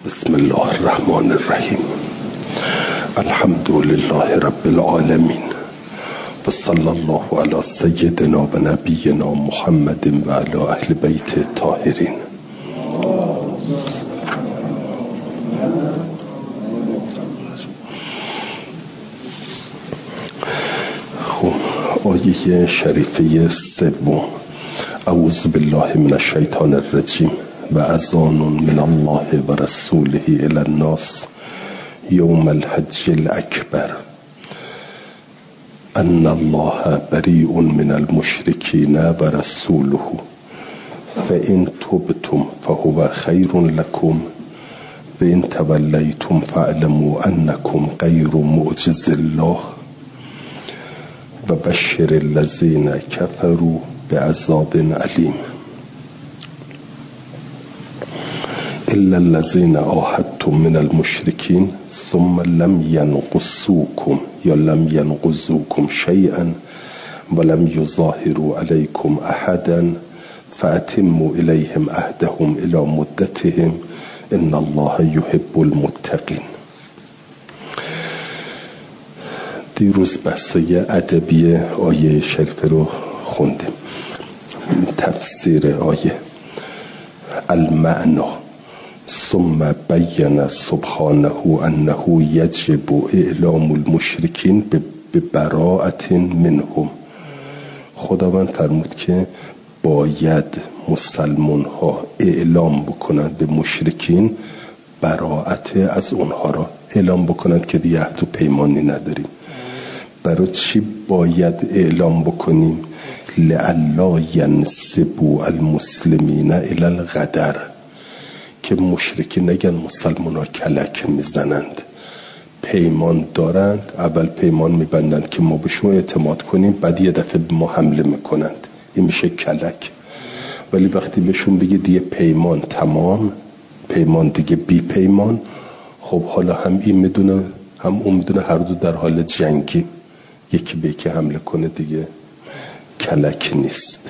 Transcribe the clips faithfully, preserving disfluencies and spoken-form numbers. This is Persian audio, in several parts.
بسم الله الرحمن الرحیم. الحمد لله رب العالمین و صلی الله علی سیدنا و نبینا محمد و علی اهل بیت الطاهرین. خب آیه شریفه سوم: اعوذ بالله من الشیطان الرجیم و اذان من الله و رسوله الی الناس یوم الحج الاکبر ان الله بریء من المشرکین و رسوله فان تبتم فهو خیر لكم و ان تولیتم فاعلموا انکم غیر معجز الله و بشر الذین کفروا بعذاب علیم. الا الذين عاهدتم من المشركين ثم لم ينقصوكم یا لم ينقضوكم شيئا ولم يظاهروا عليكم احدا فاتموا اليهم عهدهم الى مدتهم ان الله يحب المتقين. دیروز بحثای ادبی آیه شریف رو خوندیم. تفسیر آیه: المعنى ثم بین سبحانه انه یجب اعلام المشرکین ببراءة منهم. خداوند فرمود که باید مسلمان ها اعلام بکنند به مشرکین براءت از اونها را اعلام بکنند که دیگه عهد و پیمانی نداریم. برای چی باید اعلام بکنیم؟ لئلا ینسبوا المسلمین الی الغدر، که مشرکی نگن مسلمان ها کلک میزنند. پیمان دارند، اول پیمان میبندند که ما بهشون اعتماد کنیم، بعد یه دفعه به ما حمله میکنند، این میشه کلک. ولی وقتی بهشون بگی دیگه پیمان تمام، پیمان دیگه بی پیمان، خب حالا هم این میدونه هم اون میدونه، هر دو در حال جنگی، یکی به یکی حمله کنه دیگه کلک نیست.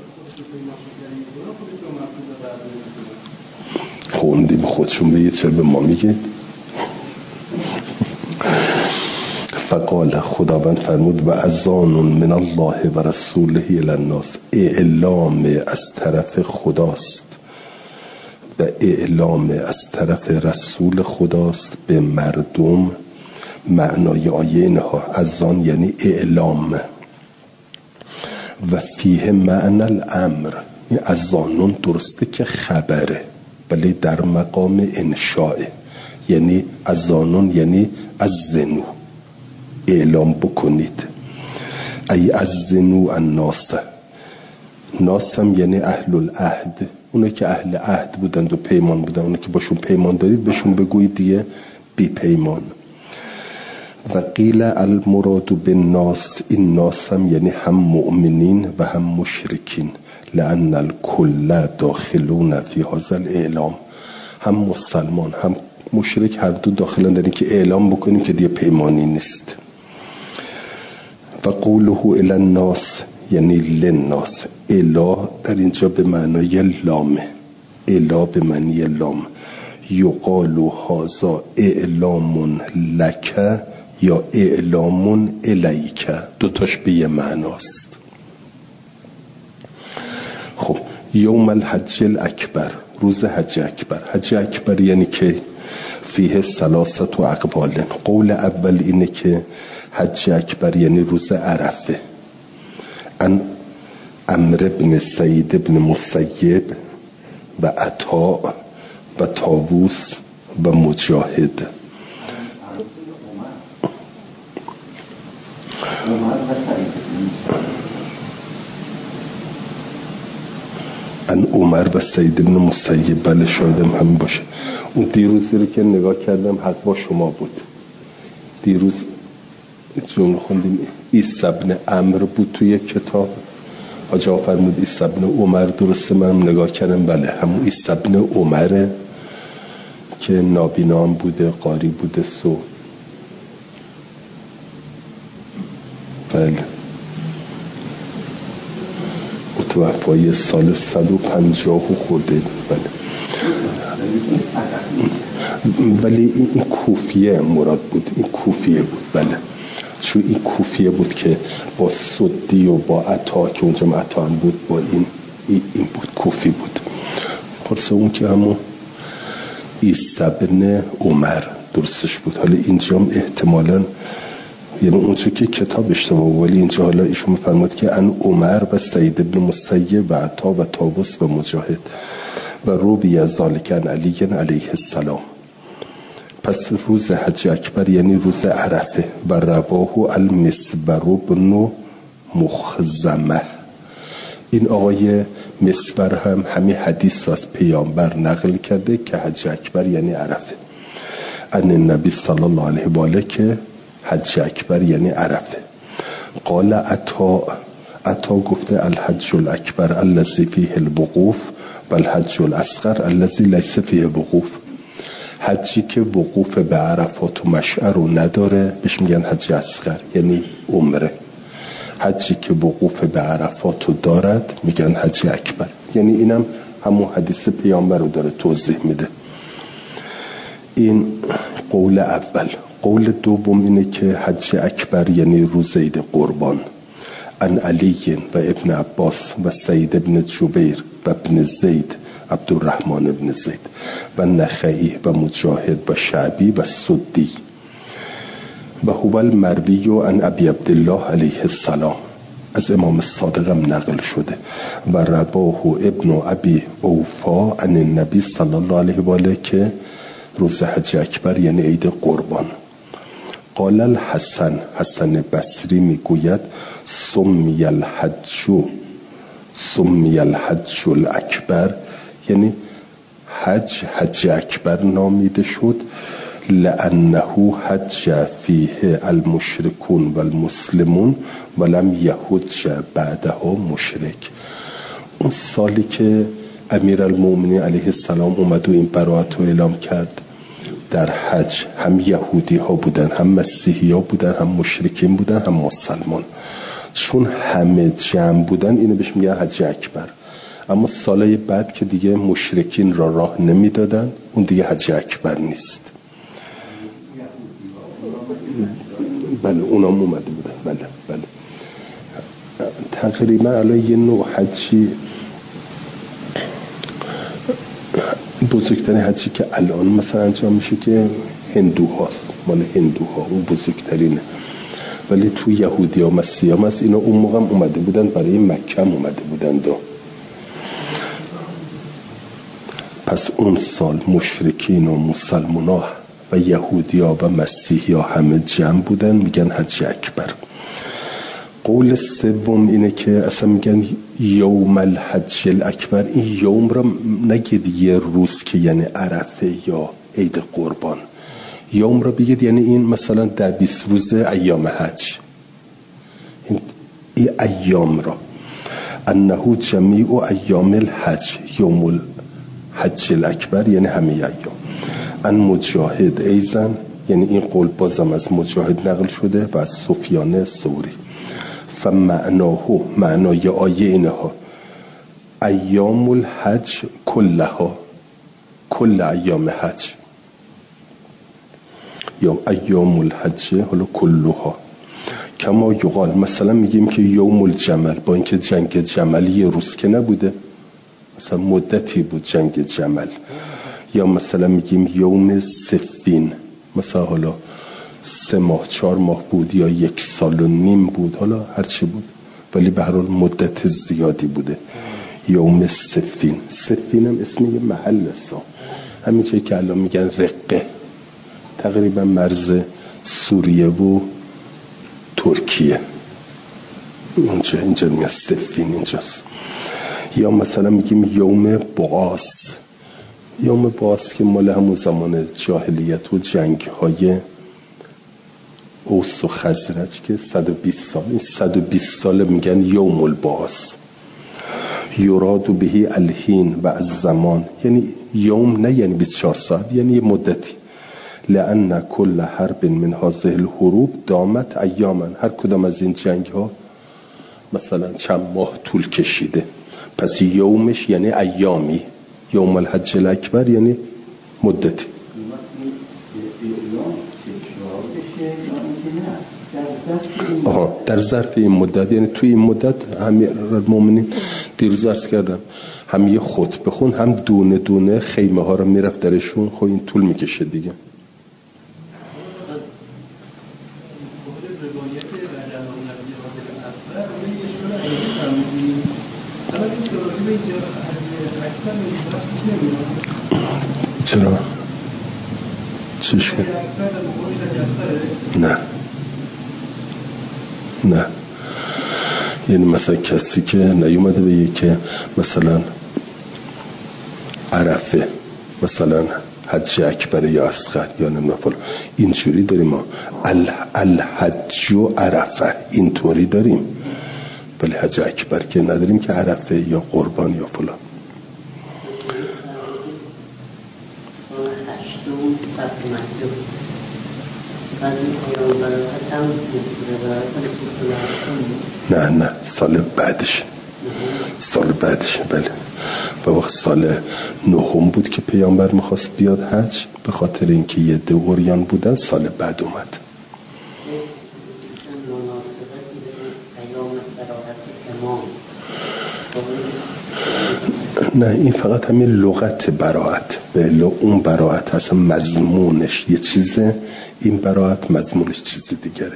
خوندیم خودشون بگید، چرا به ما میگید؟ فقال، خداوند فرمود و اذان من الله و رسوله الی الناس، اعلام از طرف خداست و اعلام از طرف رسول خداست به مردم. معنای آیه اینها: اذان یعنی اعلام و فیه معنی الامر. این اذانون درسته که خبره ولی در مقام انشاء، یعنی اذانون یعنی اذنو، اعلام بکنید. ای اذنو الناس، ناس هم یعنی اهل العهد، اونا که اهل عهد بودند و پیمان بودند، اونا که باشون پیمان دارید بهشون بگویید دیگه بی پیمان. و قیل المراد بالناس، این ناس هم یعنی هم مؤمنین و هم مشرکین، لأن الکل داخلون فی هذا الاعلام، هم مسلمان هم مشرک هر دو داخلن در این که اعلام بکنیم که دیگه پیمانی نیست. و قوله الی الناس یعنی للناس، الا در اینجا به معنای لامه، الا به معنی لام. یقال هذا اعلام لک یا اعلام الیک، دوتاش به یه معناست. خب یوم الحج الاکبر، روز حج اکبر. حج اکبر یعنی که فیه ثلاثت و اقوال. قول اول اینه که حج اکبر یعنی روز عرفه. ان عمرو بن سعید بن مسیب و عطا و طاووس و مجاهد. ان عمر و سعید بن مسیب، بله شایدم همین باشه. اون دیروزی رو که نگاه کردم حق با شما بود. دیروز جمله خوندیم عیسی بن عمرو بود توی کتاب، آجا فرمود عیسی بن عمر، درسته؟ من نگاه کردم بله همون عیسی بن عمره که نابینا هم بوده، قاری بوده، سو بله متوفای سال صد و پنجاه و خورده. بله ولی این کوفیه مراد بود، این کوفیه بود. بله چون این کوفیه بود که با سدی و با عطا که اونجا عطا هم بود با این این بود، کوفی بود. خلاصه اون که همون عیسی بن عمر درستش بود. حالا اینجا هم احتمالاً یعنی اونجا که کتاب اشتباه، ولی اینجا حالا ایشون می‌فرماد که ان عمر و سعید بن مسیب و عطا و طاووس و مجاهد و روی ذالک عن علی علیه السلام. پس روز حج اکبر یعنی روز عرفه. و رواه المسبر بن مخزمه، این آقای مسبر هم همین حدیث از پیامبر نقل کرده که حج اکبر یعنی عرفه. ان النبی صلی الله علیه و آله که حج اکبر یعنی عرفه. قال عطا، عطا گفته الحج الاکبر الذی فیه الوقوف و الحج الاصغر الذی لیس فیه وقوف. حجی که وقوف به عرفات و مشعر رو نداره بهش میگن حج اصغر یعنی عمره. حجی که وقوف به عرفات رو دارد میگن حج اکبر. یعنی اینم همون حدیث پیامبر رو داره توضیح میده. این قول اول. قول دوم اینه که حج اکبر یعنی روز عید قربان. ان علی و ابن عباس و سعید ابن جبیر و ابن زید عبدالرحمن ابن زید و نخعی و مجاهد و شعبی و سدی و هو المروی عن ابی عبدالله علیه السلام. از امام صادق هم نقل شده. و رواه ابن ابی اوفا عن النبی صلی الله علیه و آله که روز حج اکبر یعنی عید قربان. قال الحسن، حسن بصری میگوید سمی الحج سمی الحج الاکبر، یعنی حج حج اکبر نامیده شد لانه حج فیه المشرکون و المسلمون ولم یحج بعدها مشرک. اون سالی که امیرالمومنین علیه السلام اومد و این براءت رو اعلام کرد، در حج هم یهودی ها بودن، هم مسیحی ها بودن، هم مشرکین بودن، هم مسلمان. چون همه جمع بودن اینو بهش میگن حج اکبر. اما سالهای بعد که دیگه مشرکین را راه نمیدادن اون دیگه حج اکبر نیست. بله اونام اومده بودن. بله بله تقریبا الان یه نوع حجی، بزرگترین حجی که الان مثلا انجام میشه که هندوهاست، مال هندوها اون بزرگترینه. ولی تو یهودی ها مسیحی هم هست. اینا اون موقع هم اومده بودن برای مکه هم اومده بودن دو. پس اون سال مشرکین و مسلمان ها و یهودی ها و مسیحی ها همه جمع بودن، میگن حج اکبر. قول سوم اینه که اصلا میگن یوم الحج الاکبر. این یوم را نگید یه روز که یعنی عرفه یا عید قربان. یوم را بگید یعنی این مثلا در بیست روز ایام حج، این, این ایام را. انه جمیع ایام الحج یوم الحج الاکبر یعنی همه ایام. ان مجاهد ایزن، یعنی این قول بازم از مجاهد نقل شده و از سفیان ثوری. فمعناه، معنای آیه اینها ایام الحج کلها، کل ایام حج یا ایام الحج حالا کلها. کما یقال، مثلا میگیم که یوم الجمل، با اینکه جنگ جمل یه روز که نبوده، مثلا مدتی بود جنگ جمل. یا مثلا میگیم یوم سفین، مثلا حالا سه ماه چهار ماه بود یا یک سال و نیم بود، حالا هرچی بود، ولی به هر حال مدت زیادی بوده. یوم سفین، سفین هم اسم یه محل است، همین چیزی که الان میگن رقه، تقریبا مرز سوریه و ترکیه اونجا، اینجا میگن سفین اینجاست. یا مثلا میگیم یوم بعاث، یوم بعاث که مال همون زمان جاهلیت و جنگ های اوس و خزرج که صد و بیست سال، این صد و بیست سال میگن یوم البعث. یراد بهی الحین و از زمان، یعنی یوم نه یعنی بیست و چهار ساعت، یعنی یه مدتی. لأن کل حرب من هذه الحروب دامت ایاما، هر کدام از این جنگ ها مثلا چند ماه طول کشیده، پس یومش یعنی ایامی. یوم الحج الاکبر یعنی مدتی، آها در ظرف این مدت، یعنی توی این مدت امیرالمومنین دیروز عرض کردم هم یه خطبه خون هم دونه دونه خیمه ها رو میرفت درشون. خب این طول میکشه دیگه. چرا؟ چیش کرد؟ نه نه یعنی مثلا کسی که نیومده بگه که مثلا عرفه مثلا حج اکبر یا اصغر یا نمیدونم فلان، اینجوری داریم ما الحج و عرفه اینطوری داریم، ولی حج اکبر که نداریم که عرفه یا قربان یا فلان. نه نه سال بعدش سال بعدش بله. و وقت سال نهم بود که پیامبر میخواست بیاد حج، به خاطر اینکه یه دو اوریان بودن سال بعد اومد. نه این فقط همین لغت براعت، به اون براعت اصلا مضمونش یه چیزه، این براعت مضمونش چیز دیگره.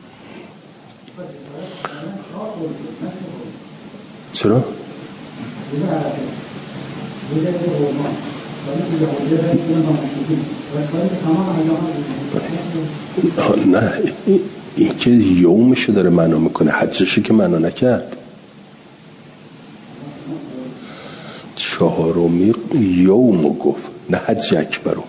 چرا؟ نه این که یومشو داره معنا میکنه، حجشو که معنا نکرد. چهارمی یومو گفت نه حج اکبرو.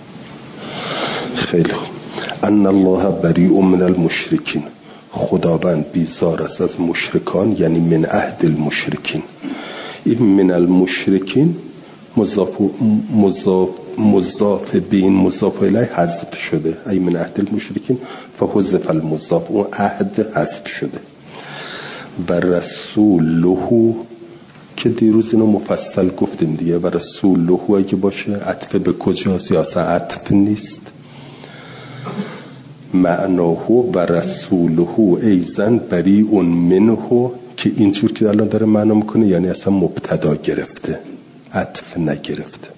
خیلی خوب. ان الله بریء من المشرکین، خداوند بیزار است از مشرکان، یعنی من عهد المشرکین. این من المشرکین مضاف مضاف مضاف بین مضاف الیه حذف شده، ای من عهد المشرکین فحذف المضاف، اون عهد حذف شده. و رسوله که دیروز اینو مفصل گفتیم دیگه، و رسوله اگه باشه عطف به کجاست یا اصلا عطف نیست. معناه و رسوله ایزن بریء منه، که اینجور که الان داره معنا میکنه یعنی اصلا مبتدا گرفته، عطف نگرفته.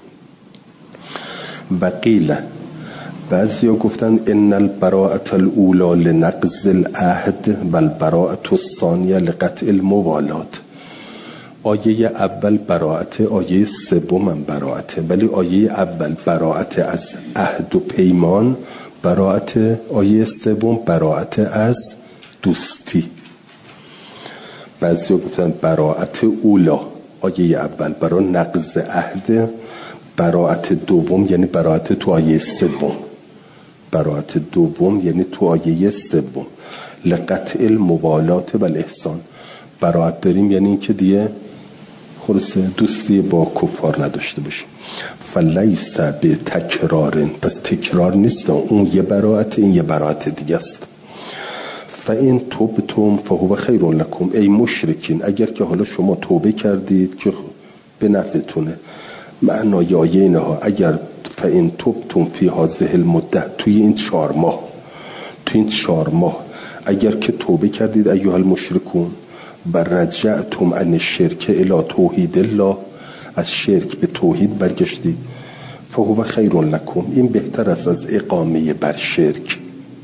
و قیل بعضی ها گفتن ان البراءة الاولى لنقض العهد و البراءة الثانیه لقطع الموالات. آیه اول براءت، آیه سوم هم براءت، ولی آیه اول براءت از عهد و پیمان، براءت آیه سوم براءت از دوستی. بعضی ها گفتن براءت اولا، آیه اول برای نقض عهد، براءت دوم یعنی براءت تو آیه سوم، براءت دوم یعنی تو آیه سوم. لقطع الموالات و الاحسان، براءت داریم یعنی این که دیگه خلاصه دوستی با کفار نداشته باشیم. فلیس به تکرار، پس تکرار نیست، اون یه براءت این یه براءت دیگه است. فإن تبتم فهو خیر لکم، ای مشرکین اگر که حالا شما توبه کردید که به نفعتونه. معنای آیه اینها اگر فإن تبتم فی هذه المده، توی این چهار ماه توی این چهار ماه اگر که توبه کردید ایها المشرکون و رجعتم عن الشرک الی توحید الله، از شرک به توحید برگشتید، فهو خیر لکم، این بهتر است از اقامه بر شرک.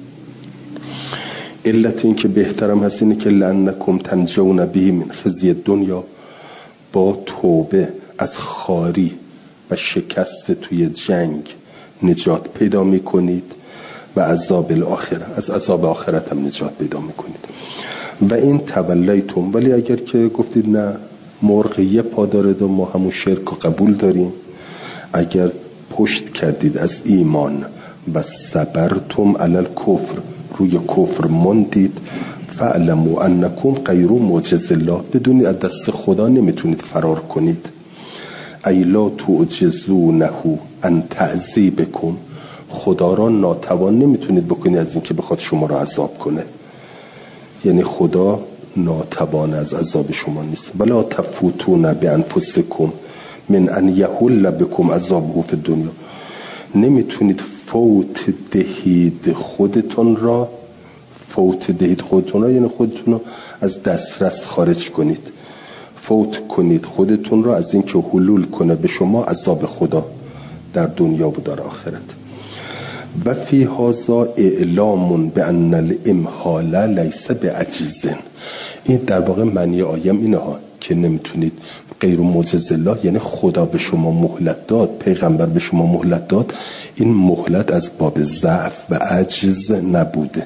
علت این که بهترم هست اینه که لعنکم تنجون به من خزی دنیا، با توبه از خاری و شکست توی جنگ نجات پیدا میکنید و عذاب الاخره، از عذاب آخرت هم نجات پیدا میکنید. و این تولیتم، ولی اگر که گفتید نه مرغ یه پا داره و ما همون شرک و قبول داریم، اگر پشت کردید از ایمان و صبرتم علی الکفر، روی کفر ماندید، فعلموا انکم غیر معجز الله، بدونید از دست خدا نمیتونید فرار کنید. ای لا تعجزونه ان تعذیبکم، خدا را ناتوان نمیتونید بکنید از اینکه بخواد شما را عذاب کنه، یعنی خدا ناتوان از عذاب شما نیست. ولا تفوتون بانفسکم من ان یحل بكم عذابه فی الدنیا، نمیتونید فوت دهید خودتون را. فوت دهید خودتون را یعنی خودتون را از دسترس خارج کنید. فوت کنید خودتون را از اینکه حلول کنه به شما عذاب خدا در دنیا و در آخرت. و فی هذا اعلام بان الامهال لیس بعجز. این در واقع معنی آیم اینه ها که نمیتونید غیر معجز الله، یعنی خدا به شما مهلت داد، پیغمبر به شما مهلت داد، این مهلت از باب ضعف و عجز نبوده.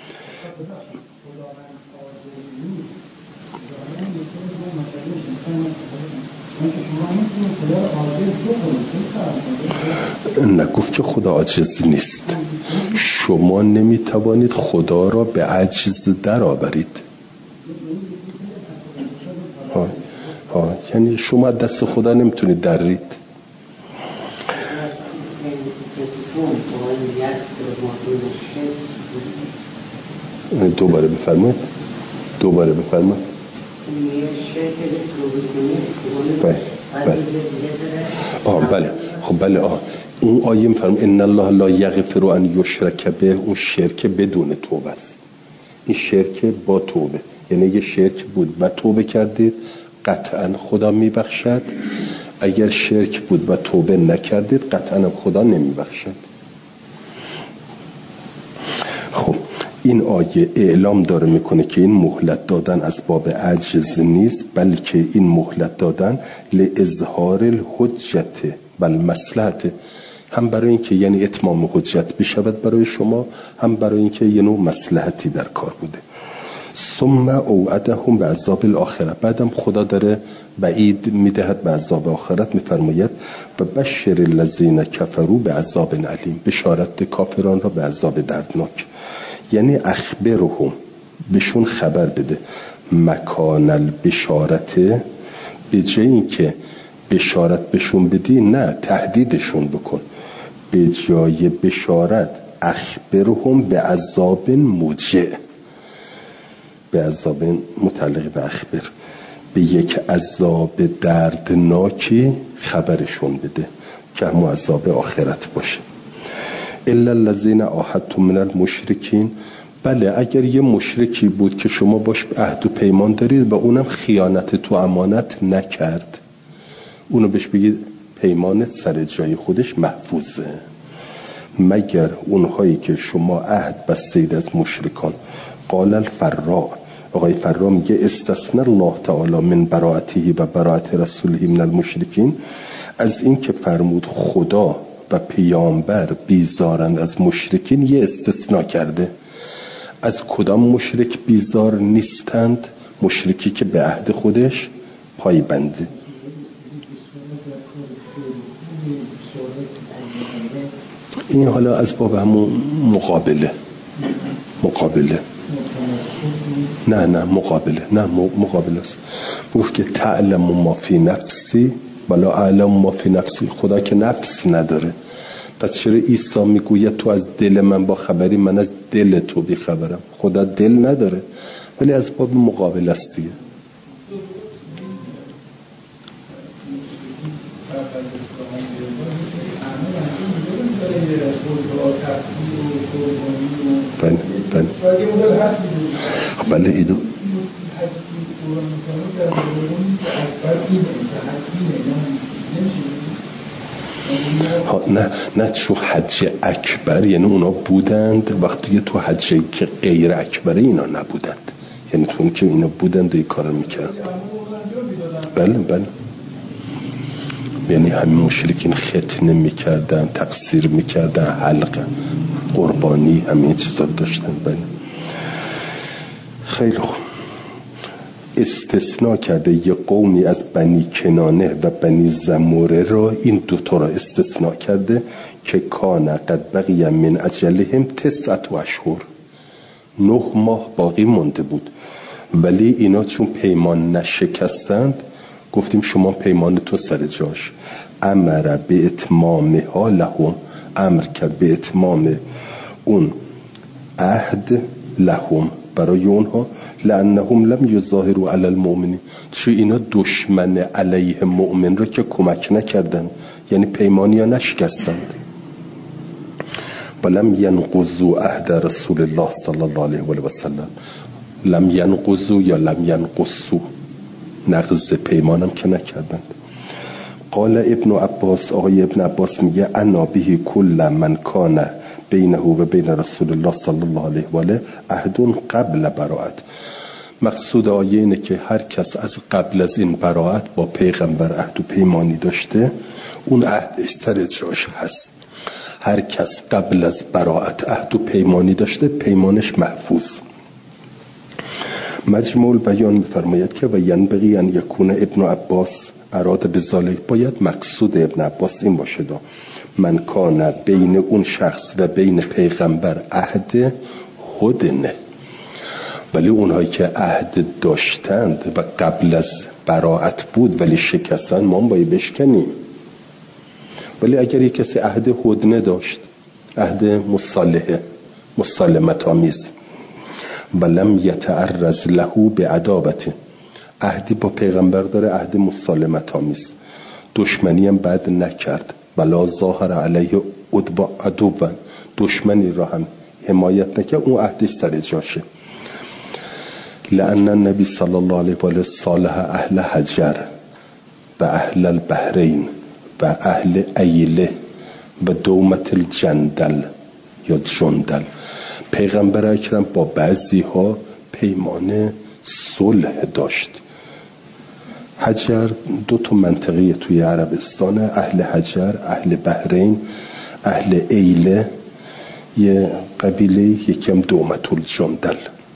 نگفت که خدا عاجز نیست. شما نمیتوانید خدا را به عجز در آورید. ها. ها. یعنی شما دست خدا نمیتونید درید. دوباره بفرمایید. دوباره بفرمایید. بله بله آه بله خب بله آه اون آیه میفرم ان الله لا یغفر ان یشرک به، اون شرک بدون توبه است. این شرک با توبه، یعنی یه شرک بود و توبه کردید قطعا خدا میبخشد. اگر شرک بود و توبه نکردید قطعا خدا نمیبخشد. خب این آیه اعلام داره میکنه که این مهلت دادن از باب عجز نیست، بلکه این مهلت دادن لاظهار الحجت و المصلحت، هم برای اینکه یعنی اتمام حجت بشود برای شما، هم برای اینکه یه نوع مصلحتی در کار بوده. ثم اوعدهم بعذاب الاخره، بعدم خدا داره بعید میدهد به عذاب آخرت، میفرماید و بشر الذین کفروا بعذاب علیم، بشارت کافران را به عذاب دردناک. یعنی اخبرهم، بهشون خبر بده. مکان البشارت، به جای اینکه بشارت بهشون بدی نه تهدیدشون بکن. به جای بشارت اخبرهم به عذاب موجع، به عذاب متعلق به اخبر، به یک عذاب دردناکی خبرشون بده که هم عذاب آخرت باشه. الا الذين عاهدتم من المشرکین، بله اگر یه مشرکی بود که شما باش عهد و پیمان دارید و اونم خیانت تو امانت نکرد، اونو بهش بگید پیمانت سر جای خودش محفوظه، مگر اونهایی که شما عهد بستید از مشرکان. قال الفراء، آقای فرا میگه استثنى الله تعالی من براءته و براءت رسوله من المشرکین، از این که فرمود خدا و پیامبر بیزارند از مشرکین یه استثناء کرده. از کدام مشرک بیزار نیستند؟ مشرکی که به عهد خودش پایبنده. این حالا از باب همون مقابله مقابله نه نه مقابله نه مقابله است. گفت که تعلم ما فی نفسی ولا اعلم ما فی نفسی، خدا که نفس نداره، پس چرا عیسی میگوید تو از دل من با خبری، من از دل تو بی خبرم؟ خدا دل نداره، ولی از باب مقابله است دیگه. بله بله بله اینو نه نه چون حج اکبر یعنی اونا بودند، وقتی تو حجی که غیر اکبره اینا نبودند، یعنی تو که اینا بودند و این کار میکرد. بله بله یعنی همین مشرکین ختنه میکردن، تقصیر میکردن، حلقه قربانی همین چیزا داشتن. بله خیلی خوب. استثناء کرده یه قومی از بنی کنانه و بنی زموره را، این دوتا را استثناء کرده که کان قد بقی من اجلهم تسعة اشهر، نه ماه باقی مونده بود، ولی اینا چون پیمان نشکستند گفتیم شما پیمان تو سر جاش. امر به اتمامها لهم، امر کرد به اتمام اون عهد لهم برای اونها، لانهم لم یظاهروا علی المؤمنین، چون اینا دشمن علیه مؤمن رو که کمک نکردن، یعنی پیمانی ها نشکستند. ولم ینقضوا عهد رسول الله صلی الله علیه و سلم. لم ینقضوا یا لم ینقصوا، نقض پیمانم که نکردند. قال ابن عباس، آقای ابن عباس میگه انا به کل من کان بینه و بین رسول الله صلی الله علیه و آله عهد قبل براءت. مقصود آیه اینه که هر کس از قبل از این براءت با پیغمبر عهد و پیمانی داشته، اون عهدش سر جاش هست. هر کس قبل از براءت عهد و پیمانی داشته، پیمانش محفوظ. مجموع بیان می‌فرماید که و ینبغی ان یکون ابن عباس اراده به ذالک، باید مقصود ابن عباس این باشه دا من کان بین اون شخص و بین پیغمبر عهد هدنه. ولی اونهایی که عهد داشتند و قبل از براءت بود ولی شکستن، ما هم باید بشکنیم. ولی اگر یک کسی عهد هدنه داشت، عهد مصالحه، مسالمت آمیز، ولم یتعرض له بعداوت، عهدی با پیغمبر داره، عهد مسالمت آمیز، دشمنی هم بعد نکرد، ولا ظاهر علیه عدو، دشمنی را هم حمایت نکرد، اون عهدش سر جاشه. لأن النبی صلی الله علیه و آله صالح اهل حجر و اهل البحرین و اهل ایله و دومت الجندل یا جندل. پیغمبر اکرم با بعضی ها پیمان صلح داشت. حجر دو تا منطقه توی عربستان، اهل حجر، اهل بحرین، اهل ایله، یه قبیله یکم دومت الجندل.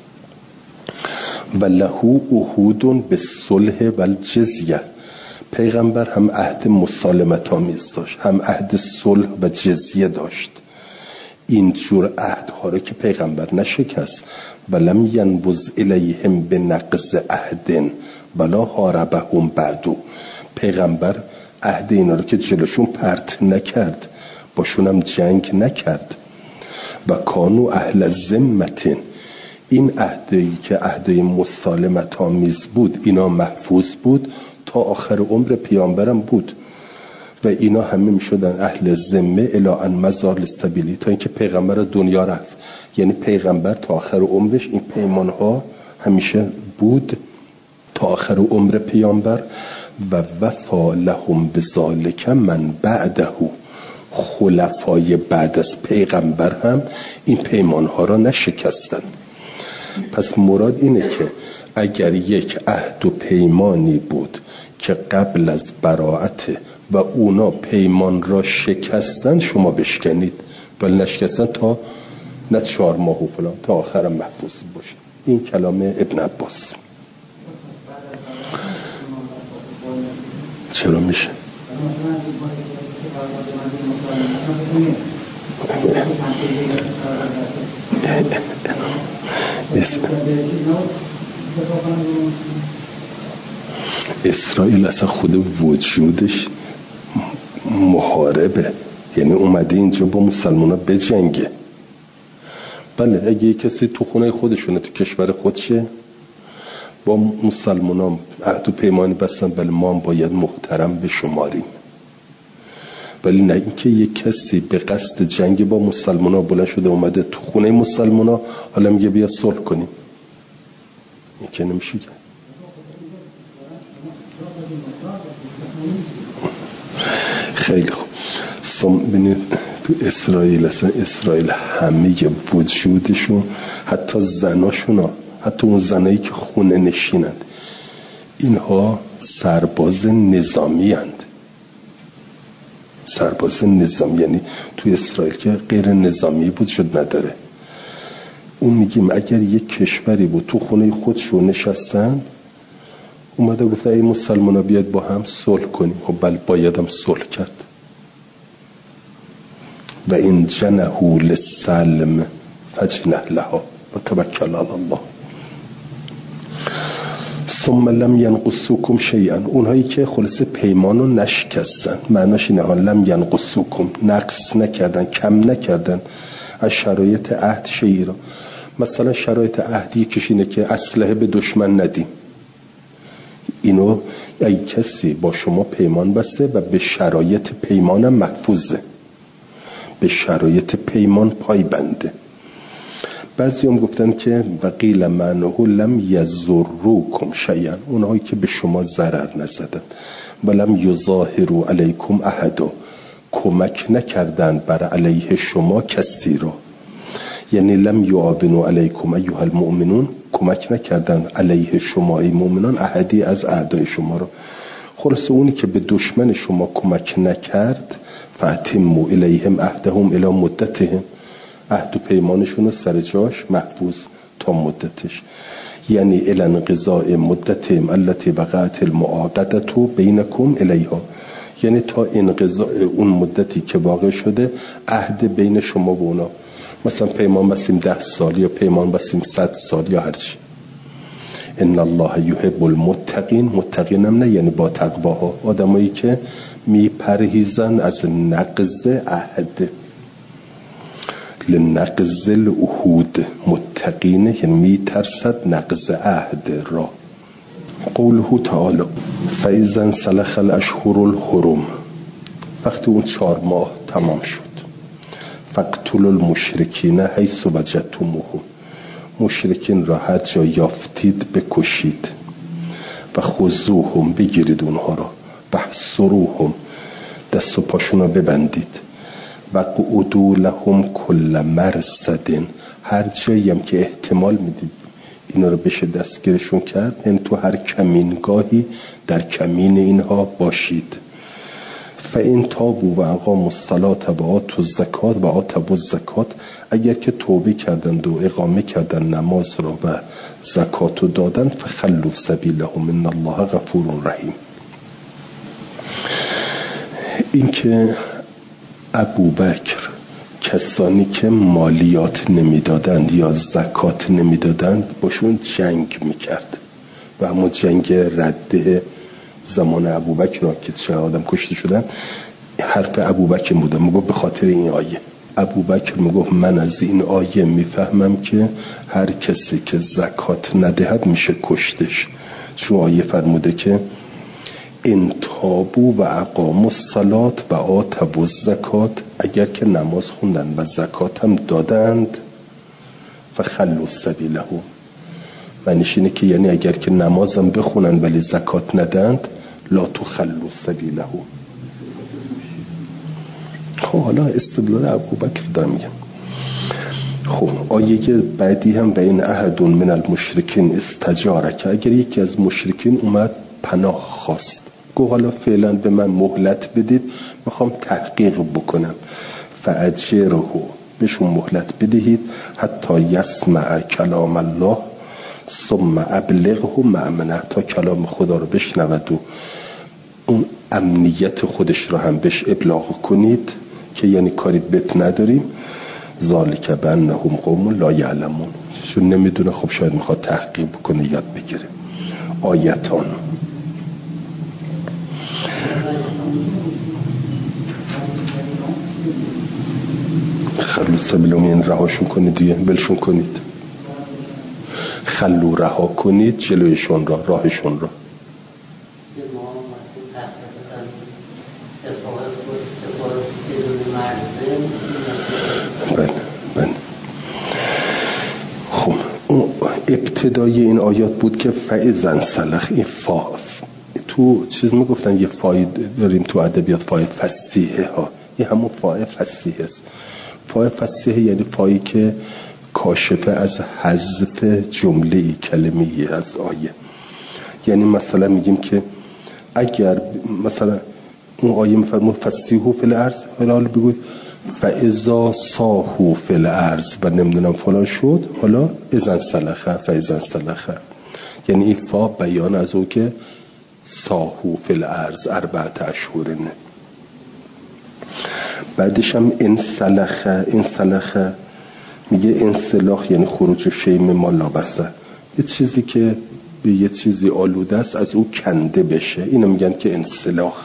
و لهو عهود به صلح و الجزیه. پیغمبر هم عهد مسالمت آمیز داشت، هم عهد صلح و جزیه داشت. این جور عهدها رو که پیغمبر نشکست. ولم ینبذ الیهم بنقض عهد ولا حاربهم بعدو. پیغمبر عهد اینا رو که جلوشون پرت نکرد، باشون هم جنگ نکرد. و کانو اهل ذمت، این عهدی که عهدی مسالمت آمیز بود اینا محفوظ بود تا آخر عمر پیامبرم بود و اینا همه می شدن اهل ذمه الی ان مزار السبیلی، تا اینکه پیغمبر دنیا رفت. یعنی پیغمبر تا آخر عمرش این پیمان ها همیشه بود تا آخر عمر پیامبر. و وفا لهم بذالک من بعده، خلفای بعد از پیغمبر هم این پیمان ها را نشکستند. پس مراد اینه که اگر یک عهد و پیمانی بود که قبل از براءت و اونا پیمان را شکستن، شما بشکنید، ولی نشکستن تا نه چهار ماه و فلان، تا آخرم محفوظ باشه. این کلام ابن عباس. چرا میشه؟ اسرائیل اصلا خود وجودش محاربه، یعنی اومده اینجا با مسلمان ها بجنگه. بله اگه کسی تو خونه خودشونه، تو کشور خودشه، با مسلمان ها عهد و پیمانی بستن، بله ما هم باید محترم بشماریم. ولی نه اینکه یک کسی به قصد جنگ با مسلمان ها بلند شده اومده تو خونه مسلمان ها حالا میگه بیا صلح کنیم، این که نمیشه. خیلی خوب. سم بینید تو اسرائیل، اصلا اسرائیل همه وجودشون، حتی زناشون، حتی اون زنایی که خونه نشینند، اینها سرباز نظامی هند. سرباز نظامی، یعنی توی اسرائیل که غیر نظامی بود شد نداره. اون میگیم اگر یک کشوری بود تو خونه خودشون نشستن، اومده گفته ای مسلمان ها بیاد با هم صلح کنیم، خب بله باید هم صلح کرد. و این جنحوا للسلم فاجنح لها و توکل علی الله. ثم لم ینقصوکم شیئا، اونهایی که خلاصه پیمانو نشکستن، معناش اینه ها لم ینقصوکم، نقص نکردن، کم نکردن از شرایط عهد شیئی را. مثلا شرایط عهدی کشینه که اسلحه به دشمن ندیم، اینو ای کسی با شما پیمان بسته و به شرایط پیمانم محفوظه، به شرایط پیمان پایبنده. بعضی هم گفتن که وقیل معناه لم یضروکم شیئا، اونهایی که به شما ضرر نزدند، ولم یظاهروا علیکم احدا، کمک نکردند بر علیه شما کسی را، یعنی لم یعاونوا علیکم ایها المؤمنون، کمک نکردند علیه شما ای مؤمنان احدی از اعدای شما را. خلاصه اونی که به دشمن شما کمک نکرد فاتموا الیهم عهدهم الی مدتهم، عهد و پیمانشون رو سر جاش محفوظ تا مدتش، یعنی الی انقضاء مدتهم التي وقعت المعاقدة بینکم الیها، یعنی تا انقضاء اون مدتی که واقع شده عهد بین شما و اونا، مثلا پیمان بستیم ده سال یا پیمان بستیم صد سال یا هر چی. ان الله یحب المتقین، متقین هم نه یعنی با تقواها، آدمایی که میپرهیزن از نقض عهد، لنقض العهود، متقینه یعنی میترسد نقض عهد را. قوله تعالی فاذا انسلخ الاشهر الحرم، وقتی اون چهار ماه تمام شد، فاقتلوا المشرکین حیث وجدتموهم، مشرکین را هر جا یافتید بکشید، و خذوهم، بگیرید اونها را، و حصروهم، دست و پاشون را ببندید، و قعدوا لهم کل مرصد، هر جایی هم که احتمال میدید اینا رو بشه دستگیرشون کرد، یعنی تو هر کمینگاهی در کمین اینها باشید. فإن تابوا و اقاموا الصلاة و آتوا الزکات و آتوا الزکات، اگر که توبه کردند و اقامه کردند نماز را و زکات رو دادند، فخلوا سبیلهم ان الله غفور رحیم. این که ابوبکر کسانی که مالیات نمیدادند یا زکات نمیدادند باشون جنگ میکرد، و همون جنگ رده زمان ابوبکر را که چه آدم کشته شدن، حرف ابوبکر بوده، میگه به خاطر این آیه. ابوبکر میگه من از این آیه میفهمم که هر کسی که زکات ندهد میشه کشتش، چون آیه فرموده که ان تابوا و اقاموا الصلاة و آتوا الزکات، اگر که نماز خوندن و زکات هم دادند، فخلوا سبیلهم، معنیش اینه که یعنی اگر که نمازم بخونن ولی زکات ندند، لا تخلوا سبیلهم. خب حالا استدلال ابوبکر دارم میگم. خب آیه بعدی هم و این احد من المشرکین استجارک، اگر یکی از مشرکین اومد پناه خواست، گو حالا فعلا به من مهلت بدید میخوام تحقیق بکنم، فاجره، بهشون مهلت بدهید، حتی یسمع کلام الله ثم ابلغه مأمنه، تا کلام خدا رو بشنود و اون امنیت خودش رو هم بهش ابلاغ کنید که یعنی کاری بت نداریم. ذالک بانهم قوم لا یعلمون، چون نمیدونه، خب شاید میخواد تحقیق بکنه یاد بگیره. آیتان خلو سبیلهم، این رهاشون کنید دیگه، بلشون کنید، خلو رها کنید جلویشون را، راهشون را. بله بله. خب ابتدای این آیات بود که فاذا انسلخ، این فا تو چیز میگفتن یه فای داریم تو ادبیات، فای فصیحه ها، این همون فای فصیحه است. فای فصیحه یعنی فایی که کاشفه از حذف جمله کلمه از آیه. یعنی مثلا میگیم که اگر مثلا اون آیه میفرمود فسیحوا فی الارض، حالا بگوید فاذا صاحوا فی الارض و نمیدونم فلان شد، حالا اذا سلخه فاذا سلخه، یعنی این فا بیان از اون که صاحوا فی الارض اربعه اشهرن. بعدش هم انسلخه، انسلخه میگه انسلاخ یعنی خروج شیء ما لابسه، یه چیزی که به یه چیزی آلوده است از او کنده بشه، اینو میگن که انسلاخ.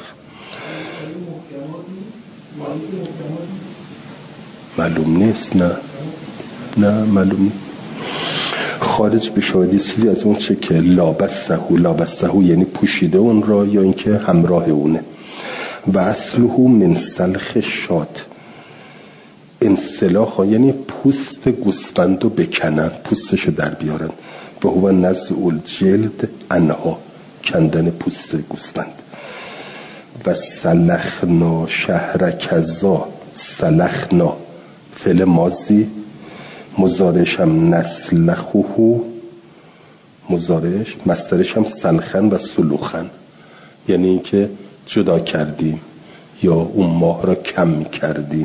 معلوم نیست، نه نه معلوم نیست. خارج بشود یه چیزی از اون چه که لابسهو، لابسهو یعنی پوشیده اون را یا اینکه همراه اونه. و اصله من سلخ شات، انسلاخ یعنی پوست گوسفند رو بکنن، پوستشو در بیارن. و هو نزع الجلد عنها، کندن پوست گوسفند. و سلخنا شهر کذا، سلخنا فعل ماضی، مضارعش هم نسلخه، مضارعش مصدرش هم سلخن و سلوخن، یعنی اینکه جدا کردیم یا اون ماه را کم کردیم.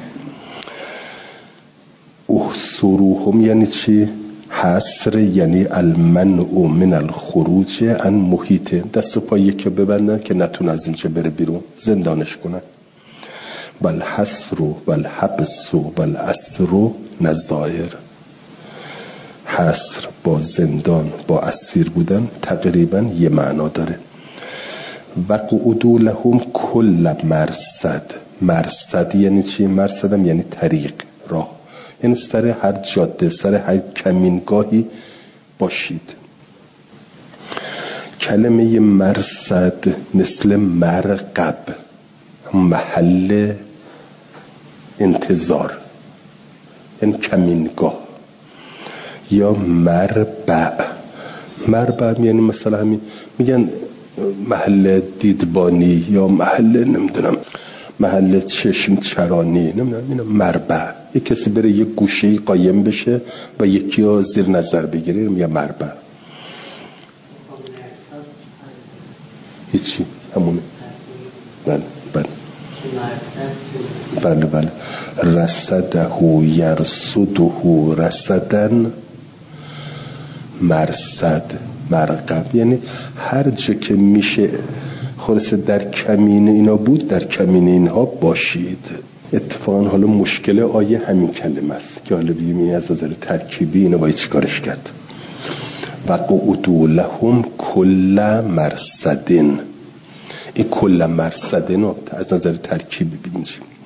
احصروهم یعنی چی؟ حصر یعنی المنع من الخروج عن محیطه، دست و پایی که ببندن که نتونه از اینجا بره بیرون، زندانش کنن. والحصر والحبس والاسر نظائر. حصر با زندان با اسیر بودن تقریبا یه معنا داره. و قعدوا لهم کل مرصد. مرصد یعنی چی؟ مرصد هم یعنی طریق، راه، یعنی سر هر جاده، سر هر کمینگاهی باشید. کلمه مرصد مثل مرقب، محل انتظار، یعنی کمینگاه. یا مربع، مربع یعنی مثلا همین میگن محل دیدبانی یا محل نمیدونم محل چشم چرانی، نمیدونم اینا مربع. یک کسی بره یک گوشه‌ای قایم بشه و یکی رو زیر نظر بگیره میگه مربع. هیچی همونه. بله بله بله بله. رصده یرصده رصدن، مرصد مرقب یعنی هر جا که میشه خلاصه در کمین اینا بود، در کمین اینها باشید. اتفاقا حالا مشکل آیه همین کلمه است که حالا بگیم از نظر ترکیبی اینو باید چیکارش کرد. و قعدوا لهم کل مرصدن، این کل مرصدن رو از نظر ترکیبی ببینیم.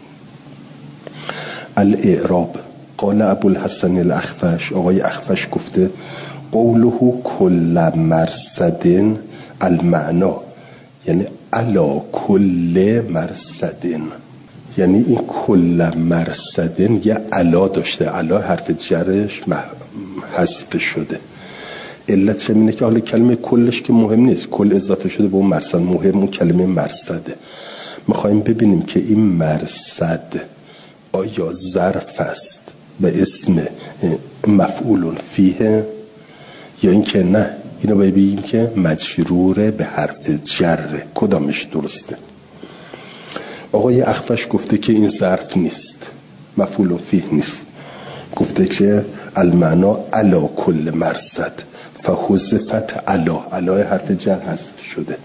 الاعراب قال ابوالحسن الاخفش، آقای اخفش گفته قوله کل مرصدن المعنا یعنی علا کل مرصدن، یعنی این کل مرصدن یه علا داشته، علا حرف جرش حذف شده. علت چه اینه که حالا کلمه کلش که مهم نیست، کل اضافه شده به اون مرصد، مهم اون کلمه مرصده. میخوایم ببینیم که این مرصد آیا ظرف است به اسم مفعول فیه یا اینکه نه، اینو باید بگیم که مجروره به حرف جره. کدامش درسته؟ آقای اخفش گفته که این ظرف نیست، مفعول فیه نیست، گفته که المعنا علا کل مرصد فحذفت علا، علا حرف جر حذف شده.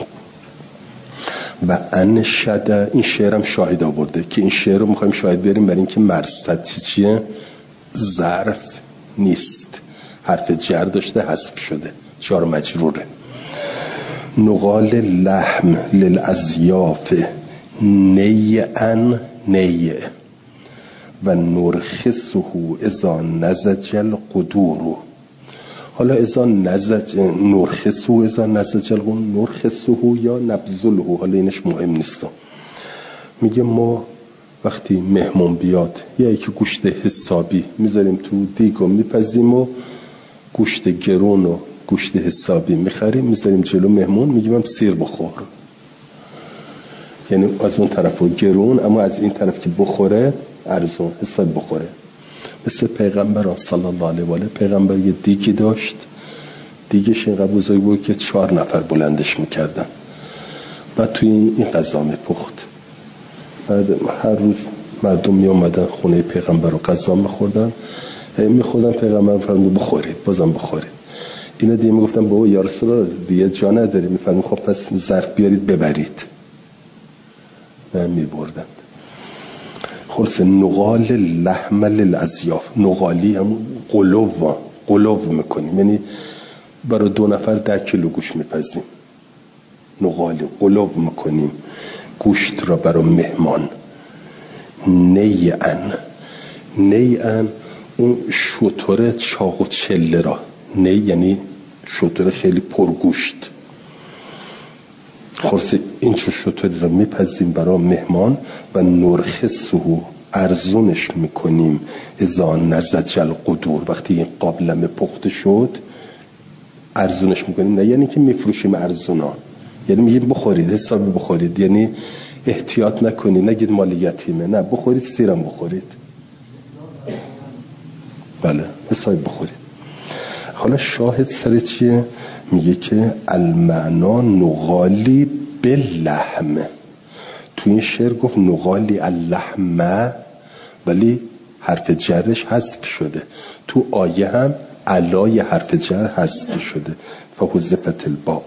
و انشد، این شعرم شاهد آورده که این شعر رو میخوایم شاهد بریم برای اینکه مرصد چی چیه؟ ظرف نیست، حرف جر داشته حذف شده، جار مجروره. نقال لحم للازیاف نیعن نیع و نرخصه اذا نزج القدور. حالا اذا نزج نرخصه اذا نزج القدور، نرخصه یا نبذله، حالا اینش مهم نیست. میگه ما وقتی مهمون بیاد یا یکی گوشت حسابی میذاریم تو دیگ و میپزیم و گوشت گرون و گوشت حسابی میخریم میذاریم جلو مهمون، میگیم هم سیر بخور، یعنی از اون طرف گرون اما از این طرف که بخوره ارزون حساب بخوره. مثل پیغمبر صلی الله علیه و آله، پیغمبر یه دیگی داشت، دیگش اینقدر بزرگ بود که چهار نفر بلندش میکردن. بعد توی این غذا میپخت، بعد هر روز مردم می اومدن خونه پیغمبر رو غذا میخوردن، میخوردن پیغمبر فرمود بخورید، بازم بخورید. اینا دیگه میگفتن بابا یا رسول الله دیگه جا نداری، میفرمود خب پس ظرف بیارید ببرید، و میبردند. خلاص نقال لحم للازیاف، نقالی هم قلوب قلوب میکنیم، یعنی برای دو نفر ده کیلو گوشت میپزیم، نقالی قلوب میکنیم گوشت را برای مهمان. نیعن، نیعن اون شتر چاق و چله را، نی یعنی شتر خیلی پرگوشت. خلاص این چه شتری را میپزیم برای مهمان. و نرخصه ارزونش میکنیم. اذا نضج القدور، وقتی این قابلمه پخته شد ارزونش میکنیم. نه یعنی که میفروشیم ارزونا، یعنی میگیم بخورید، حسابی بخورید، یعنی احتیاط نکنید، نگید مال یتیمه، نه بخورید، سیرم بخورید، بله حسابی بخورید. حالا شاهد سر چیه؟ میگه که المعنا نغالی باللحم. تو این شعر گفت نغالی اللحم، ولی حرف جرش حذف شده. تو آیه هم علای حرف جر حذف شده، فحذفت الباء.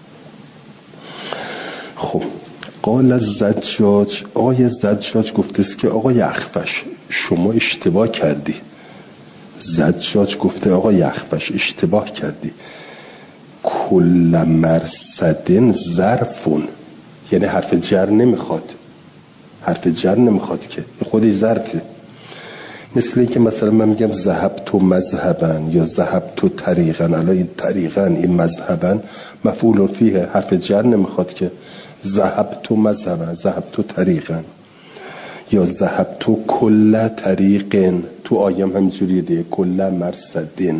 خب قال الزجاج، آقای زجاج گفته است که آقای اخفش شما اشتباه کردی. زجاج گفته آقای اخفش اشتباه کردی. کل مرصد ظرفون، یعنی حرف جر نمیخواد، حرف جر نمیخواد که خودش ظرفه. مثل این که مثلا من میگم ذهب تو مذهبن یا ذهب تو طریقن، الان این طریقن این مذهبن مفعول فیه، حرف جر نمیخواد که ذهب تو مذهبن، ذهب تو طریقن، یا ذهب تو کل طریقن. تو آیم همینجوریه دیگه، کل مرصدین.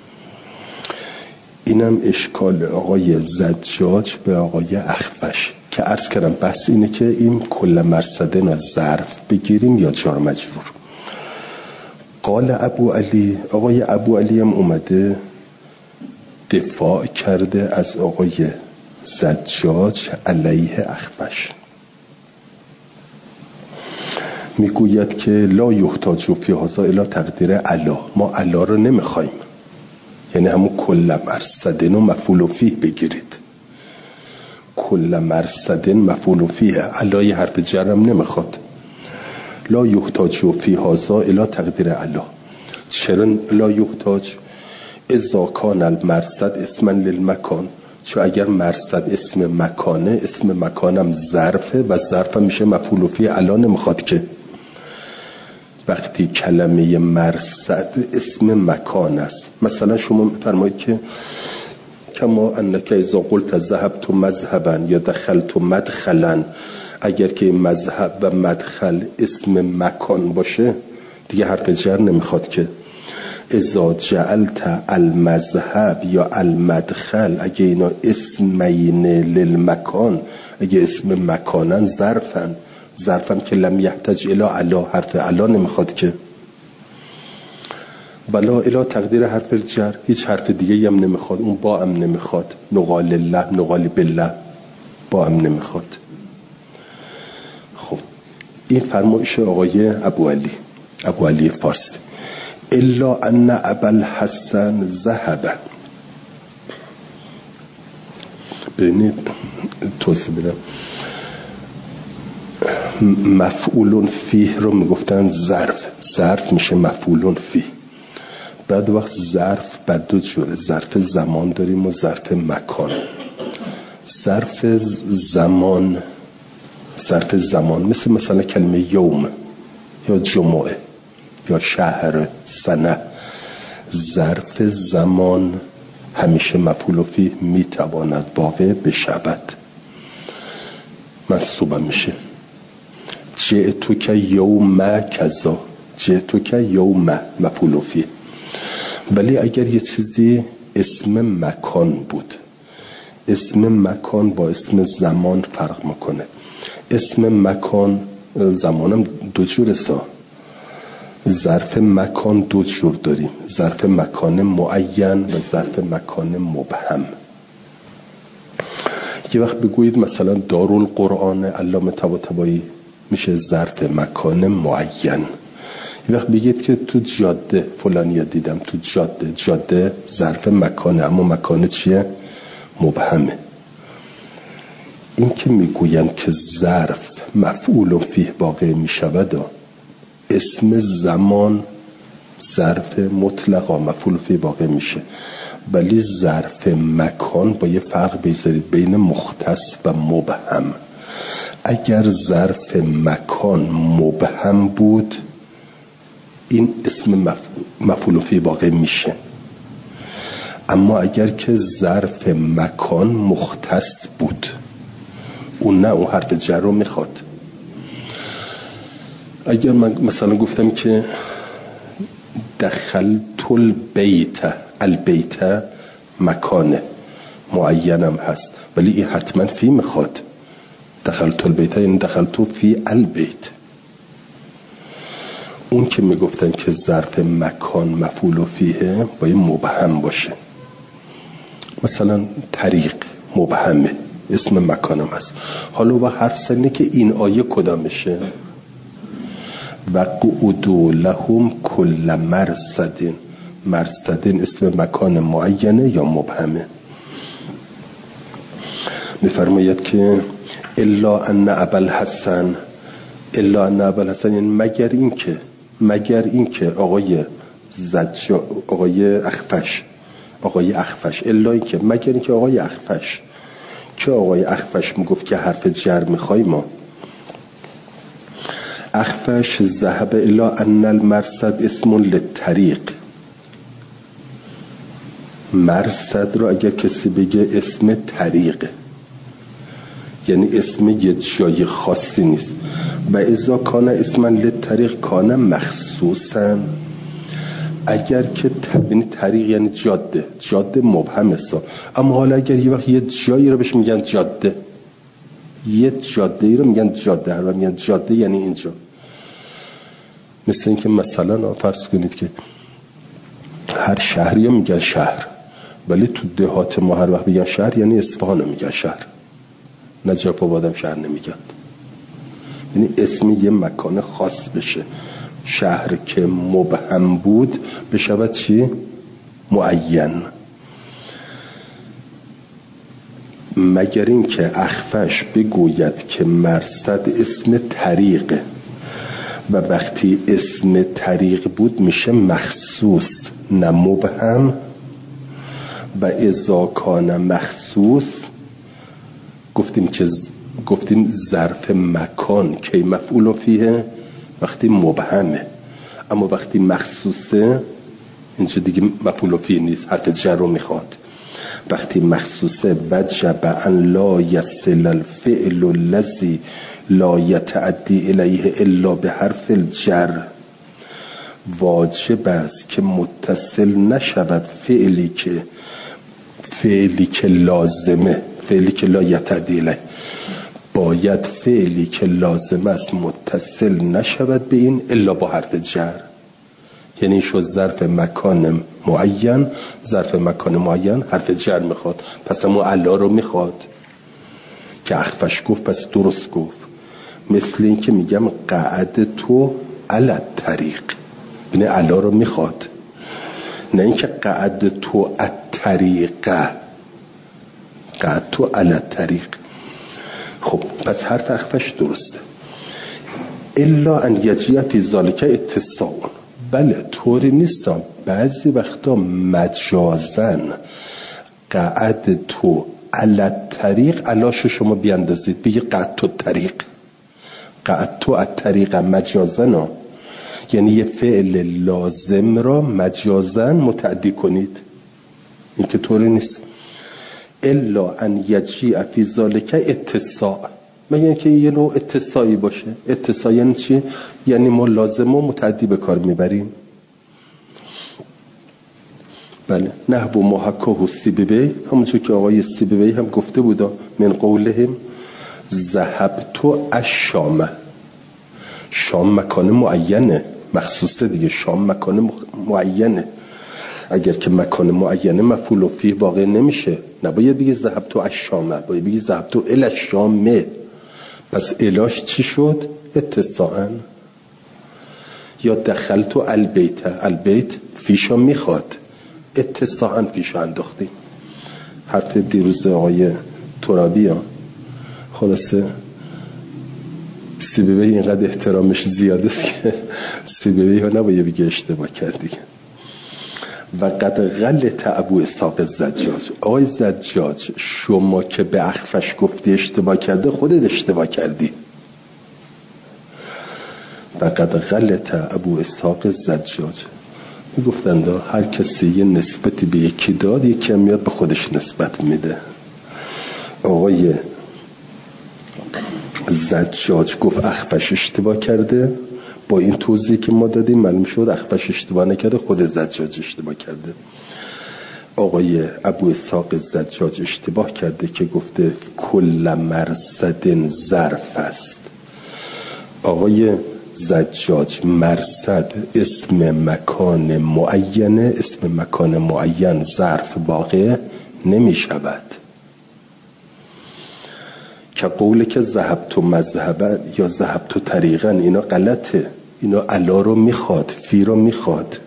اینم اشکال آقای زجاج به آقای اخفش که عرض کردم بحث اینه که این کل مرصدین از ظرف بگیریم یا جار مجرور. قال ابو علی، آقای ابو علی هم اومده دفاع کرده از آقای زجاج علیه اخفش. میگوید که لا یحتاج فی هذا الی تقدیر علا، ما علا رو نمیخوایم، یعنی همون کل مرصدین و مفعول فیه بگیرید. کل مرصدین مفعول فیه، علای حرف جرم نمیخواد. لا یحتاج فی هذا الی تقدیر علا. چرا لا یحتاج؟ اذا کان المرصد اسما للمکان، چون اگر مرصد اسم مکانه، اسم مکانم ظرفه و ظرفم میشه مفعول فیه، علا نمیخواد که. وقتی کلمه مرصد اسم مکان است، مثلا شما میفرمایید که کما انک اذا قلت ذهبت مذهبا یا دخلت مدخلا، اگر که مذهب و مدخل اسم مکان باشه دیگه حرف جر نمیخواد که. اذا جعلت المذهب یا المدخل، اگه اینا اسمین للمکان، اگه اسم مکانن ظرفن، ظرفم که لم یحتاج الی علا، حرف علا نمیخواد که. بلا الی تقدیر حرف الجر، هیچ حرف دیگه هم نمیخواد، اون با هم نمیخواد. نقال الله، نقال بالله، با هم نمیخواد. خب این فرمایش آقای ابو علی، ابو علی فارسی. الا ان ابا الحسن ذهب، ببینید توضیح بدم، مفعول فیه رو میگفتن ظرف، ظرف میشه مفعول فیه. بعد وقت ظرف بعد دو جوره، ظرف زمان داریم و ظرف مکان. ظرف زمان، ظرف زمان مثل مثلا کلمه یوم یا جمعه یا شهر، سنه. ظرف زمان همیشه مفعول فیه میتواند واقع بشود، منصوب میشه. جئتو که یوم کذا، جئتو که یوم مفعول فیه. ولی اگر یه چیزی اسم مکان بود، اسم مکان با اسم زمان فرق میکنه. اسم مکان، زمانم دو جور سا، ظرف مکان دو جور داریم، ظرف مکان معین و ظرف مکان مبهم. یه وقت بگویید مثلا دارالقرآن علامه طباطبایی میشه ظرف مکان معین. یه وقت بگید که تو جاده فلانی دیدم، تو جاده، جاده ظرف مکانه، اما مکان چیه؟ مبهمه. این که میگویم که ظرف مفعول فیه واقع میشود، اسم زمان ظرف مطلقا مفعول فیه واقع میشه، ولی ظرف مکان با یه فرق بذارید بین مختص و مبهم. اگر ظرف مکان مبهم بود این اسم مفعول فیه واقع میشه، اما اگر که ظرف مکان مختص بود اون نه، اون حرف جر رو میخواد. اگر من مثلا گفتم که دخلت البیت، البیت مکان معینم هست، ولی این حتما فی میخواد. دخلت البیت یعنی دخلت فی البیت. اون که میگفتن که ظرف مکان مفعول فیه باید مبهم باشه. مثلا طریق مبهمه، اسم مکانم هست. حالا با حرف زنی که این آیه کدامشه؟ و قعدوا لهم کل مرصد. مرصد اسم مکان معینه یا مبهمه؟ میفرماید که الا ان ابوالحسن، الا ان ابوالحسن یعنی مگر این که، مگر این که آقای زجاج، آقای اخفش، آقای اخفش، الا این که، مگر این که آقای اخفش، که آقای اخفش میگفت که حرف جر میخوای ما. اخفش ذهب الی ان المرصد اسم للطریق. مرصد رو اگر کسی بگه اسم طریق، یعنی اسم یه جای خاصی نیست. و اذا کان اسما للطریق کان مخصوصا. اگر که تبین طریق یعنی جاده، جاده مبهم است. اما حالا اگر یه وقت یه جایی رو بهش میگن جاده، یه جاده ای رو میگن جاده، هر وقت میگن جاده یعنی اینجا. مثل این که مثلا فرض کنید که هر شهری رو میگن شهر، ولی تو دهات ما هر وقت میگن شهر یعنی اصفهان رو میگن شهر، نجف آبادم شهر نمیگن. یعنی اسم یه مکان خاص بشه. شهر که مبهم بود بشود چی؟ معین. مگر این که اخفش بگوید که مرصد اسم طریق و وقتی اسم طریق بود میشه مخصوص نه مبهم. و اذا کان مخصوص گفتیم که گفتیم ظرف مکان که مفعول فیه وقتی مبهمه، اما وقتی مخصوصه اینجا دیگه مفعول فیه نیست، حرف جر رو میخواد. وقتی مخصوصه وجب ان لا یصل الفعل الذی لا یتعدی الیه الا به حرف الجر. واجب است که متصل نشود فعلی که فعلی که لازمه، فعلی که لا یتعدی الیه، باید فعلی که لازم است متصل نشود به این الا با حرف جر. یعنی شد ظرف مکان معین، ظرف مکان معین حرف جر میخواد، پس همون الا رو میخواد که اخفش گفت، پس درست گفت. مثل این که میگم قعد تو علی الطریق، یعنی الا رو میخواد، نه اینکه قعد تو الطریقه، قعد تو علی الطریق. خب پس حرف اخفش درسته. الا ان یجیء فی ذلک اتصال. بله طوری نیستم، بعضی وقتا مجازن قعد تو علی الطریق علاشو شما بیاندازید بگی قعد تو الطریق، قعد تو الطریق مجازن، یعنی یه فعل لازم را مجازن متعدی کنید. این که طوری نیست. الا ان یجیء فی ذلک اتصاع، مگر اینکه یه نوع اتصاعی باشه. اتصاع یعنی چی؟ یعنی ما لازم و متعدی به کار میبریم. بله نحو محکاه سیبوی، همونجور که آقای سیبوی هم گفته بودا من قولهم ذهبت الشام. شام مکان معینه، مخصوصه دیگه، شام مکان معینه. اگر که مکان معینه مفعول فیه واقع نمیشه، نباید بگی ذهبت الشام، باید بگی ذهبت الی الشام. پس الاش چی شد؟ اتصاعا. یا دخلت البیت، البیت فیشا میخواد، اتصاعا فیشا انداختیم. حرف دیروز آقای ترابی ها. خلاصه سیبوی اینقدر احترامش زیاده است که سیبوی ها نباید بگه اشتباه کردی. و قد غلط ابو اسحاق الزجاج. آقای زجاج شما که به اخفش گفتی اشتباه کرده، خودت اشتباه کردی. و قد غلط ابو اسحاق الزجاج. میگفتند هر کسی یه نسبتی به یکی داد، یکی هم میاد به خودش نسبت میده. آقای زجاج گفت اخفش اشتباه کرده، با این توضیحی که ما دادیم معلوم شد اخفش اشتباه نکرده، خود زجاج اشتباه کرده. آقای ابو اسحاق زجاج اشتباه کرده که گفته کل مرصد ظرف است. آقای زجاج مرصد اسم مکان معینه، اسم مکان معین ظرف واقع نمی شود. که قوله که ذهبت مذهبا یا ذهبت طریقا اینا غلطه. اینا علا رو میخواد، فی رو میخواد.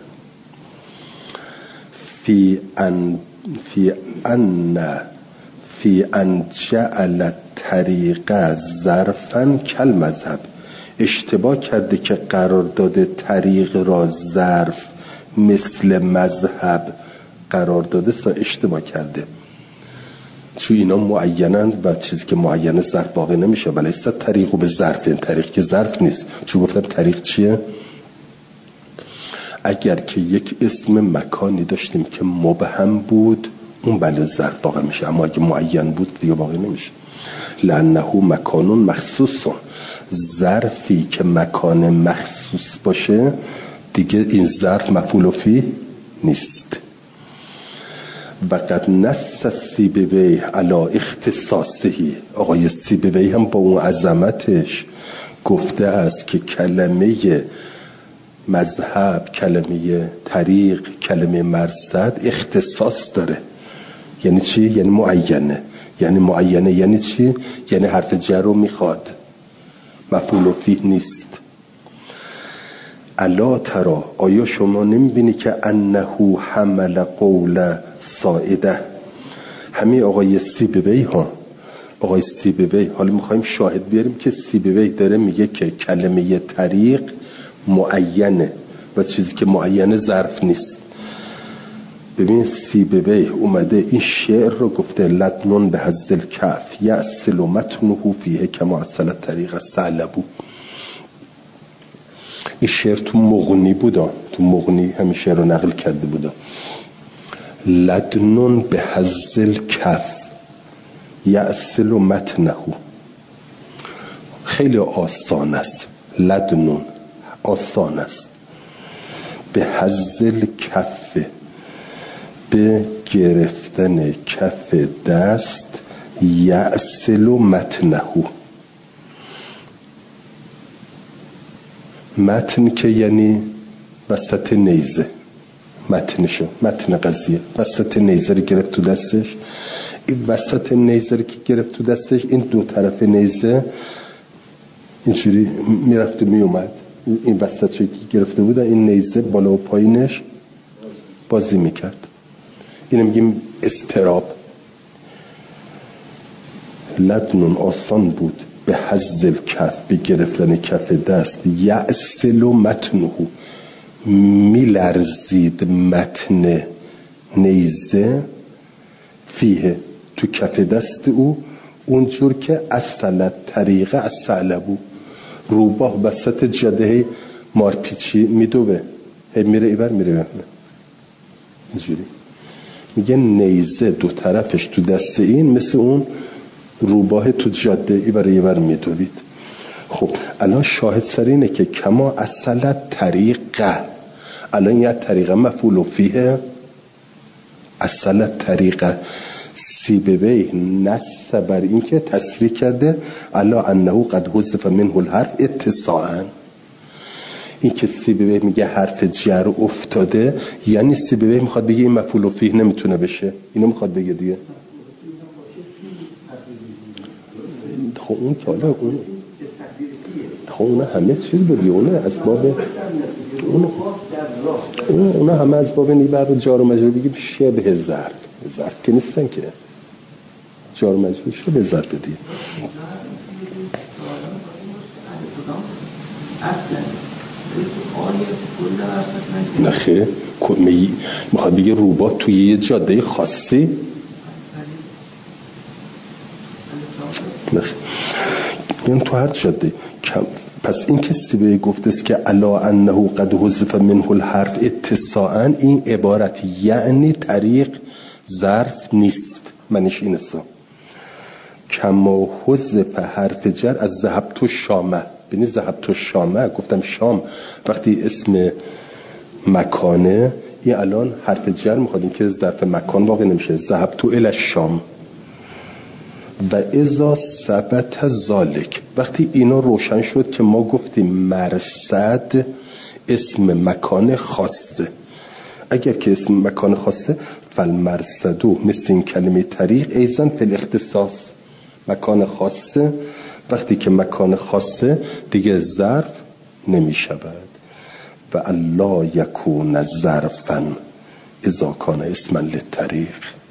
فی ان فی ان فی ان جعل طریق ظرفا کل مذهب. اشتباه کرده که قرار داده طریق را ظرف مثل مذهب قرار داده، سا اشتباه کرده. چون اینا معینند و چیزی که معینه ظرف واقع نمیشه. ولی است طریقو به ظرف، این طریق که ظرف نیست. چون گفتم طریق چیه؟ اگر که یک اسم مکانی داشتیم که مبهم بود اون بله ظرف واقع میشه، اما اگه معین بود دیگه واقع نمیشه. لانه مکانون مخصوصون، ظرفی که مکان مخصوص باشه دیگه این ظرف مفعول فیه نیست. و قد نص سیبوی علی اختصاصهی، آقای سیبوی هم با اون عظمتش گفته است که کلمه مذهب، کلمه طریق، کلمه مرصد اختصاص داره. یعنی چی؟ یعنی معینه. یعنی معینه یعنی چی؟ یعنی حرف جر رو میخواد، مفعول فیه نیست. الا ترا، آیا شما نمیبینی که انه حمل قول سائده؟ همین آقای سیبوی ها آقای سیبوی حالا میخوایم شاهد بیاریم که سیبوی داره میگه که کلمه طریق معینه و چیزی که معینه ظرف نیست. ببین سیبوی اومده این شعر رو گفته لدنون به حظ الکف یأصل متنه فیه کما اصل طریق الثعلب. این شعر تو مغنی بودا، تو مغنی همین شعر رو نقل کرده بودا. لدنون به حظ الکف یأصل متنه، خیلی آسان است. لدنون آسان است. به حظ الکف، به گرفتن کف دست، یأصل متنه، متن که یعنی وسط نیزه، متنشو، متن قضیه وسط نیزه رو گرفت تو دستش. این وسط نیزه رو که گرفت تو دستش، این دو طرف نیزه اینجوری میرفت و میومد. این وسط رو که گرفته بود این نیزه بالا و پایینش بازی میکرد. اینو میگیم استراب. لدنون آسان بود، به حظ الکف به گرفتن کف دست، یأصل متنه میلرزید متن نیزه، فیه تو کف دست او، اونجور که اصل طریقه الثعلب، روباه وسط جاده مارپیچی میدوه، هی میره ایبر میره اینجوری. میگه نیزه دو طرفش تو دست این مثل اون روباه تو جاده ایبر ایبر میدوید. خب الان شاهد سر اینه که کما اصل طریقه، الان یه طریقه مفعول فیه، اصل طریقه. سیبوی نص بر این که تصریح کرده الا انه قد حذف منه الحرف اتصاعا. این که سیبوی میگه حرف جر افتاده، یعنی سیبوی میخواد بگه این مفعول فیه نمیتونه بشه، اینو میخواد بگه دیگه. خب اون که حالا اون خب اون همه چیز بودی، اونه اسباب اون اون همه اسباب نیبر و جار و مجرور بگیم شبه ظرف، ظرف که نیستن که، جار و مجرور شبه ظرف دیگه. نخیر میخواد بگه روبا توی یه جاده خاصی، نخیر یعنی تو هر جاده. پس این که سیبوی گفته است که الا انه قد حذف منه الحرف اتصاعا، این عبارت یعنی طریق ظرف نیست، منش این است. کما حذف حرف جر از ذهبت شامه، ببینید ذهبت الشام، گفتم شام وقتی اسم مکانه، این الان حرف جر میخواد، این که ظرف مکان واقع نمیشه. ذهبت الی الشام و اذا ثبت ذالک، وقتی اینا روشن شد که ما گفتیم مرصد اسم مکان خاصه، اگر که اسم مکان خاصه فالمرصدو مثل این کلمه طریق ایزن فی الاختصاص، مکان خاصه، وقتی که مکان خاصه دیگه ظرف نمی شود. و الا یکون ظرفا اذا کان اسما للطریق،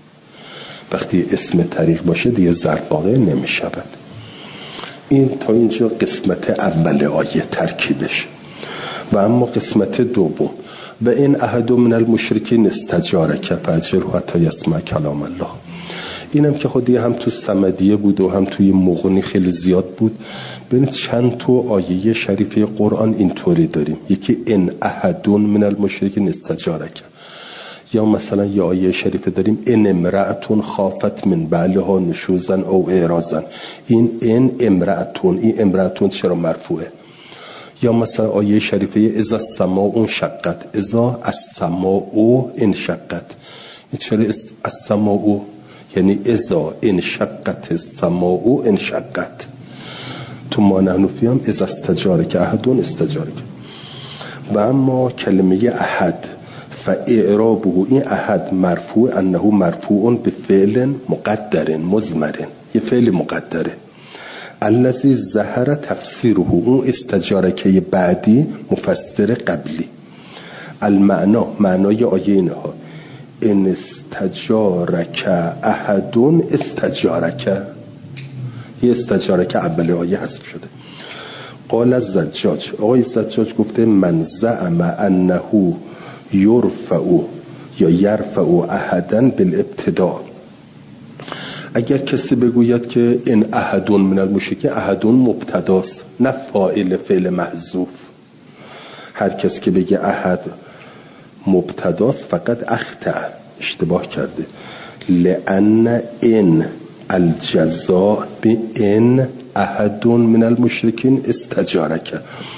وقتی اسم طریق باشه دیگه ظرف واقع نمی شود. این تا اینجا قسمت اول آیه ترکیبش. و اما قسمت دوم، و این احد من المشرکین استجارک فاجره حتی یسمع کلام الله. اینم که خودی هم تو صمدیه بود و هم توی مغنی خیلی زیاد بود. ببینید چند تو آیه شریفه قرآن اینطوری داریم، یکی این احد من المشرکین استجارک، یا مثلا یه آیه شریفه داریم این امرأتون خافت من بعلها نشوزن او اعراضن. این این امرأتون، این امرأتون چرا مرفوعه؟ یا مثلا آیه شریفه اذا السماء انشقت، اذا السماء انشقت، این چرا السماء؟ یعنی اذا انشقت السماء انشقت. تو ما نحن فیم اذا استجارک احدون استجارک. و اما کلمه احد فاعرابه، این احد مرفوع انه مرفوع به فعل مقدر مضمر، یه فعل مقدره. الذی ظهر تفسیره، اون استجارکه بعدی مفسر قبلی. المعنا، معنای آیه اینها ان استجارک احدون استجارک، یه استجارک اول آیه حذف شده. قال الزجاج، آقای زجاج گفته من زعم انه یرفع یا یرفع احدا بالابتداء، اگر کسی بگوید که این احدون من المشرکین، احدون مبتداست نه فاعل فعل محذوف. هر کس که بگه احد مبتداست فقط اخطأ، اشتباه کرده. لأن این الجزاء به این احدون من المشرکین استجارک،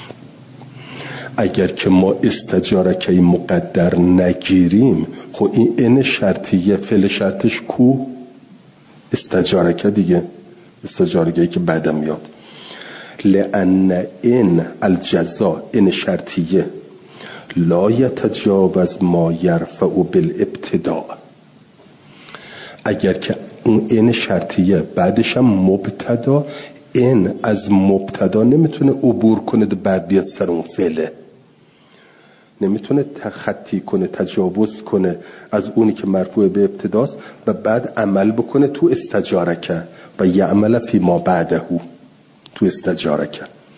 اگر که ما استجارک مقدر نگیریم، خب این این شرطیه، فعل شرطش کو؟ استجارکه دیگه، استجارکه که بعدم میاد. لأن این الجزاء، این شرطیه، لا یتجاوز ما یرفع بالابتداء، اگر که اون این شرطیه بعدش هم مبتدا، این از مبتدا نمیتونه عبور کنه بعد بیاد سر اون فعله، نمیتونه تخطی کنه، تجاوز کنه از اونی که مرفوع به ابتداست و بعد عمل بکنه تو استجارکه و یعمل فی ما بعده، تو استجارکه.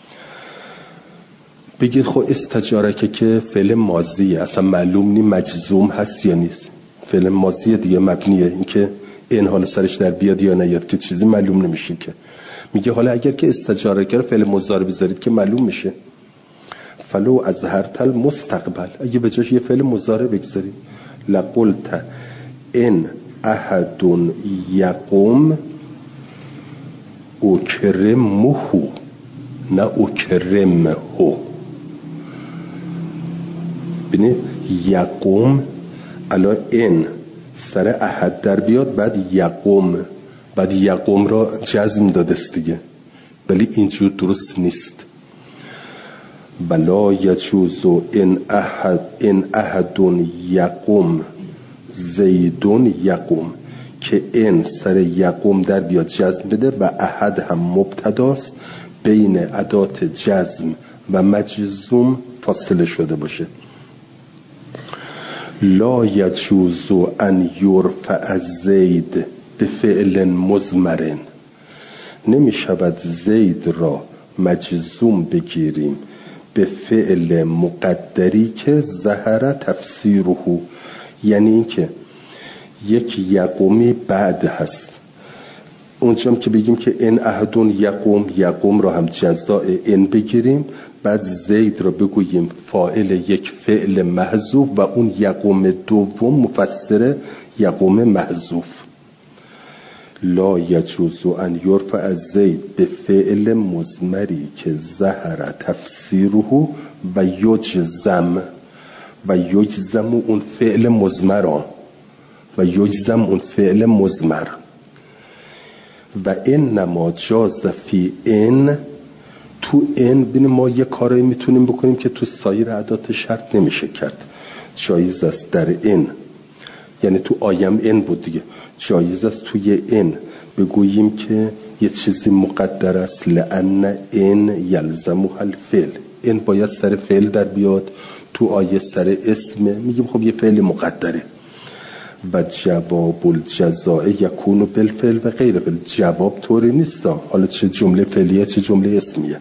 بگید خب استجارکه که فعل ماضیه، اصلا معلوم نی مجزوم هست یا نیست، فعل ماضیه دیگه، مبنیه، این که این حال سرش در بیاد یا نیاد که چیزی معلوم نمیشه. که میگه حالا اگر که استجارکه رو فعل مضارع بذارید که معلوم میشه. فلو اظهرت المستقبل، اگه به جاش یه فعل مضارع بگذارید، لقلت ان احد یقوم اکرمه، نه اکرمه. ببینید یقوم، الان این سر احد در بیاد بعد یقوم، بعد یقوم را جزم دادست دیگه، ولی اینجور درست نیست. بلا یجوز ان احد ان احد یقوم زیدون یقوم، که این سر یقوم در بیاد جزم بده و احد هم مبتداست، بین ادات جزم و مجزوم فاصله شده باشه. لا یجوز ان یرفع زید به فعل مضمر، نمی شود زید را مجزوم بگیریم به فعل مقدری که ظهر تفسیره، یعنی این که یک یقومی بعد هست، اونجام که بگیم که این احدون یقوم، یقوم را هم جزاء این بگیریم، بعد زید را بگوییم فاعل یک فعل محذوف و اون یقوم دوم مفسر یقوم محذوف. لا یجوز ان یرفع زید به فعل مضمری که ظهر تفسیره و یجزم و یجزم اون فعل مضمر و یجزم اون فعل مضمر و انما جاز فی ان. تو ان بین ما یه کارایی میتونیم بکنیم که تو سایر ادات شرط نمیشه کرد. جایز است در ان، یعنی تو آیم ان بود دیگه، جایز است توی ان بگوییم که یه چیزی مقدر است. لأن ان یلزمها الفعل، ان باید سر فعل در بیاد. تو آیه سر اسمه، میگیم خب یه فعل مقدره. و جواب الجزاء یکون بالفعل و غیر فعل. جواب طوری نیست، حالا چه جمله فعلیه چه جمله اسمیه.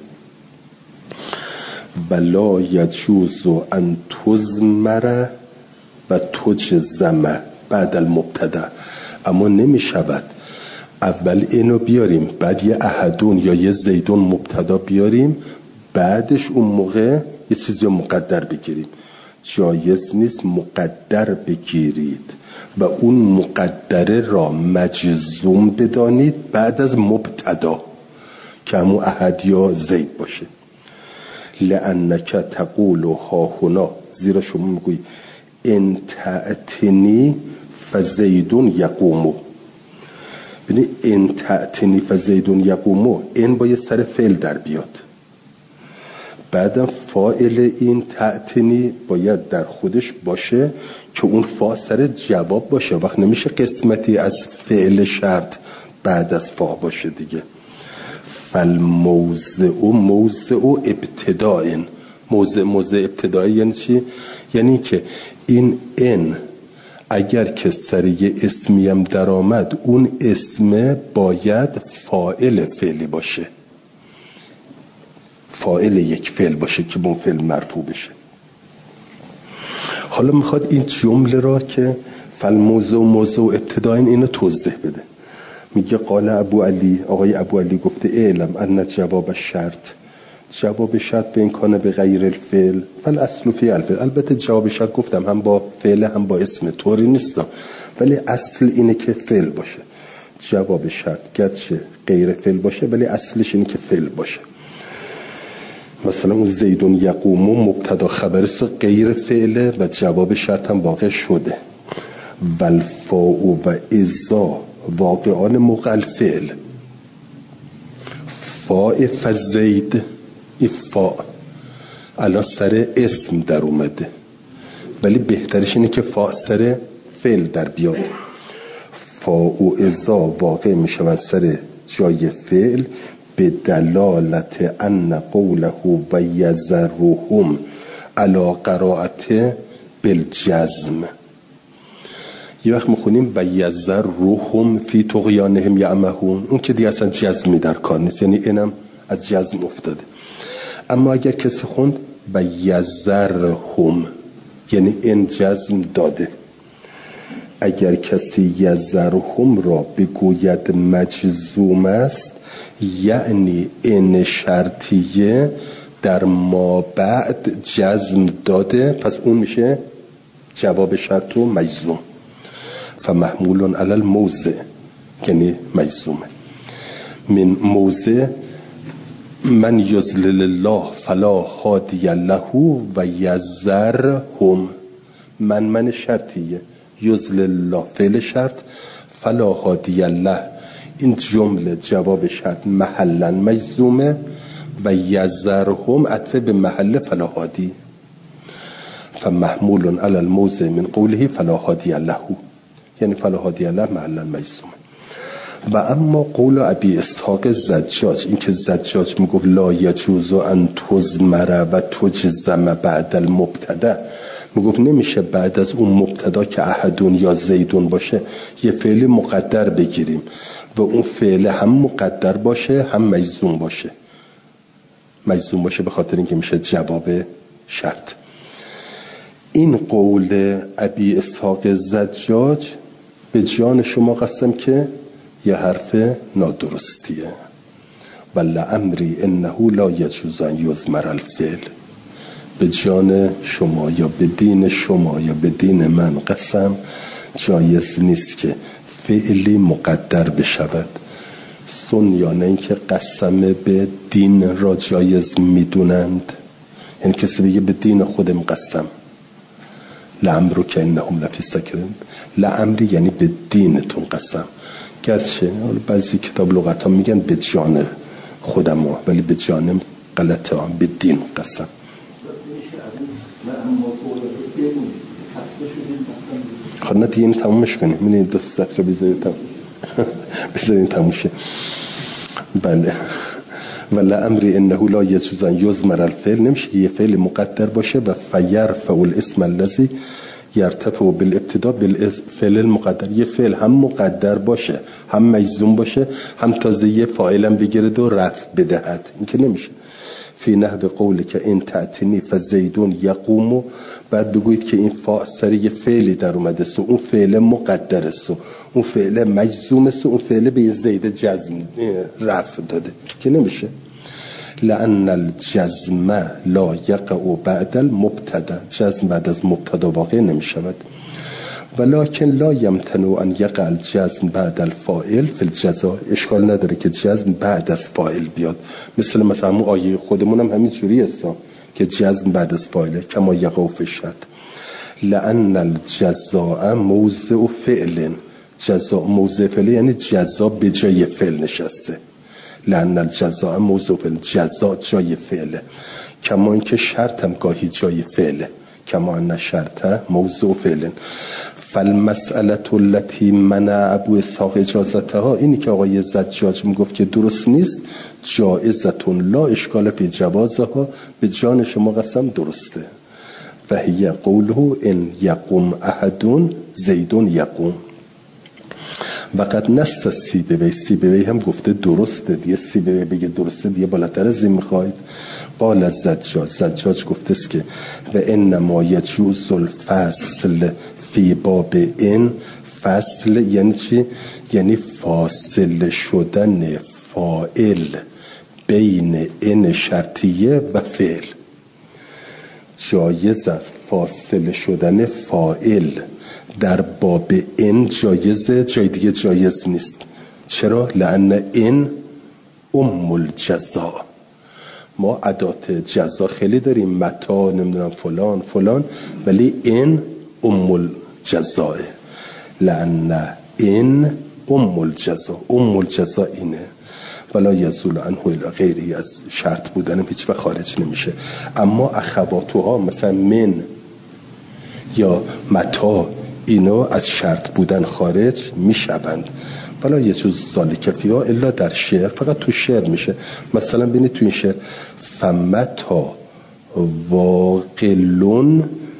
ولا یجوز ان تضمر و تجزم بعد المبتدا. اما نمی شود اول اینو بیاریم بعد یه احدون یا یه زیدون مبتدا بیاریم بعدش اون موقع یه چیزی مقدر بگیریم. جایز نیست مقدر بگیرید و اون مقدره را مجزوم بدانید بعد از مبتدا که همون احد یا زید باشه. لأنک تقول ها هنا، زیرا شما میگوی ان تأتنی فزیدون یقومو. ببین ان تأتنی فزیدون یقومو، این باید سر فعل در بیاد. بعدم فاعل این تأتنی باید در خودش باشه که اون فا سر جواب باشه. وقت نمیشه قسمتی از فعل شرط بعد از فا باشه دیگه. فالموضع موضع ابتداء. موضع موضع ابتدایی یعنی چی؟ یعنی که این ان اگر که سر یه اسمی هم در آمد اون اسم باید فاعل فعلی باشه، فاعل یک فعل باشه که اون فعل مرفوع بشه. حالا میخواد این جمله را که فالموضع موضع ابتداء اینو توضیح بده. میگه قال ابو علی، آقای ابو علی گفته اعلم ان جواب شرط، جواب شرط به این کانه به غیر الفعل فالاصل فی الفعل. البته جواب شرط گفتم هم با فعل هم با اسم، طوری نیست، ولی اصل اینه که فعل باشه. جواب شرط گرچه غیر فعل باشه ولی اصلش اینه که فعل باشه. مثلا اون زیدون یقومو مبتدا خبرش غیر فعله و جواب شرط هم واقع شده. والفاء و اذا واقعان موقع الفعل. فاء فزید، این فاء الان سر اسم در اومده ولی بهترش اینه که فاء سر فعل در بیاد. فاء و اذا واقع میشوند سر جای فعل به دلالت ان قوله و یذرهم علی قرائت بالجزم. یه وقت میخونیم و یذرهم فی طغیانهم یعمهون، اون که دیگه اصلا جزمی در کار نیست، یعنی اینم از جزم افتاده. اما اگر کسی خوند و یذرهم یعنی این جزم داده. اگر کسی یذرهم را بگوید مجزوم است یعنی این شرطیه در ما بعد جزم داده، پس اون میشه جواب شرط و مجزوم. فمحمول علی الموضع یعنی مجزومه. من موضع من یضلل الله فلا هادی له و یذرهم. من من شرطیه، یضلل الله فعل شرط، فلا هادی له این جمله جواب شرط محلا مجزومه و یذرهم عطف به محل فلا هادی. فمحمول علی الموضع من قوله فلا هادی له یعنی فلا هادی له محلا مجزومه. و اما قول ابی اسحاق زجاج، این که زجاج میگفت لا یجوز ان تضمر و تجزم بعد المبتدا، میگفت نمیشه بعد از اون مبتدا که احدون یا زیدون باشه یه فعل مقدر بگیریم و اون فعل هم مقدر باشه هم مجزوم باشه. مجزوم باشه به خاطر اینکه میشه جواب شرط. این قول ابی اسحاق زجاج به جان شما قسم که یه حرف نادرستیه. ولی امری انه لا یجوز ان یضمر الفعل. به جان شما یا به دین شما یا به دین من قسم جایز نیست که فعلی مقدر بشود. سنیان اینکه قسم به دین را جایز میدونند، یعنی کسی بگه به دین خودم قسم، لعمرو که انهم لفی سکرین، لعمری یعنی به دینتون قسم. گرچه بعضی کتاب لغت ها میگن به جان خودم ها، ولی به جانم غلطه ها، به دین قسم. خب نه دیگه این تمومش کنیم، این دوستت رو بذارید تموم بذارید تموشه. بله ولی امری انه لا یجوز ان یضمر الفعل، نمیشه یه فعل مقدر باشه و فیرفع الاسم الذی یرتفع بالابتداء بالفعل المقدر. یه فعل هم مقدر باشه، هم مجزوم باشه، هم تازه یه فاعلم بگیرد و رفع بدهد، این که نمیشه. فی نحو قولی که این تعتنی فزیدون یقومو، بعد بگویید که این فاء سر یه فعلی در اومده سو، اون فعل مقدر سو، اون فعل مجزوم سو، اون فعل به زید جزم رفع داده، که نمیشه. لأن الجزم لا یقع بعد المبتدا، جزم بعد از مبتدا واقع نمیشود. ولكن لا يمتنع ان يقع الجزم بعد الفاعل في الجزاء، اشکال نداره که جزم بعد از فاعل بیاد، مثل مثلا همون آیه خودمون هم همین جوری هست که جزم بعد از فاعله، کما یقع فی الشرط. لأن الجزاء موضع فعل، جزاء موضع فعل یعنی جزا به جای فعل نشسته. لأن الجزاء موضع فعل، جزا جای فعله، کما اینکه شرط هم گاهی جای فعله، کما ان شرط موضع فعل. فالمسئله التي منع ابو اسحاق اجازتها، اینی که آقای زجاج میگفت که درست نیست، جائزتون لا اشکال فی جوازها، به جان شما قسم درسته. و هی قوله ان یقوم احدون زیدون یقوم. وقت نست سیبوی، سیبوی هم گفته درسته دیگه، سیبوی بگه درسته دیگه بالاتر از این میخواید. قال از زجاج، زجاج گفته است که و انما یجوز الفصل فی باب این، فصل یعنی چی؟ یعنی فاصله شدن فاعل بین این شرطیه و فعل. جایز است فاصله شدن فاعل در باب این جایزه، جای دیگه جایز نیست. چرا؟ لأن این ام الجزا. ما ادات جزا خیلی داریم، متا، نمیدونم فلان فلان، ولی این ام الجزا، لأن این ام الجزا، ام الجزا اینه. ولا یزول عنه الی غیری، از شرط بودن هیچ وقت خارج نمیشه. اما اخواتها مثلا من یا متا، اینا از شرط بودن خارج میشوند. ولا یجوز ذالک فیها الا در شعر، فقط تو شعر میشه. مثلا ببینید تو این شعر فمتا واقلون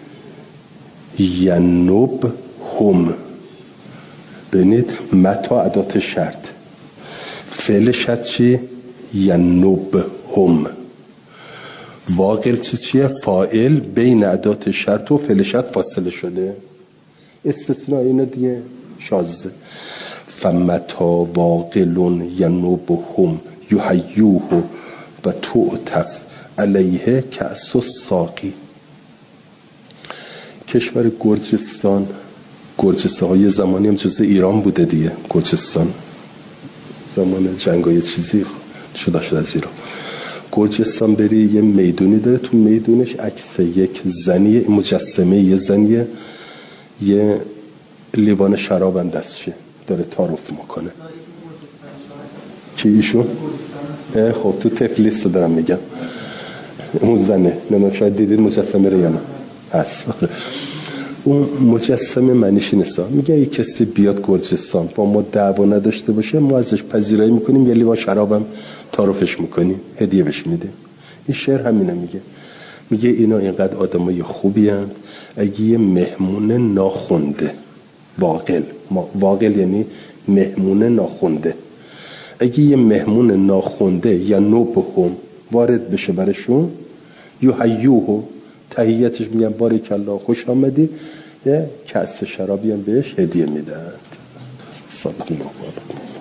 ینوب هم، ببینید متا ادات شرط، فعل شرط چی؟ ینوب هم. واقل چی چیه؟ فاعل بین ادات شرط و فعل شرط فاصله شده، استثناء اینو دیگه شاذه. فمتا واقلون ینوب هم یحیوه و تعطف علیه کأس الساقی. کشور گرجستان، گرجستان های زمانی هم جزء ایران بوده دیگه، گرجستان زمان جنگای چیزی شده شده از ایران. گرجستان بری یه میدونی داره، تو میدونش عکس یک زنی مجسمه، یه زنیه یه لیوان شراب هم دستشه داره تعارف میکنه. کی ایشون؟ خب تو تفلیس دارم میگم، اون زنه، نمیدونم شاید دیدید مجسمه رو یا نه، هست. اون مجسمه معنیش نیست، میگه یک کسی بیاد گرجستان با ما دعوا نداشته باشه، ما ازش پذیرایی میکنیم، یه لیوان شرابم تعارفش میکنیم، هدیه بهش میدیم. این شعر همینه میگه، میگه اینا اینقدر آدمای خوبی هستند، اگه یه مهمون ناخونده، واقل واقل یعنی مهمون ناخونده، اگه یه مهمون ناخونده یا نوبهم وارد بشه برشون، یحیوه تحییتش میگن بارک الله خوش آمدی، یه کأس شرابی هم بهش هدیه میدن. صلی الله علیه و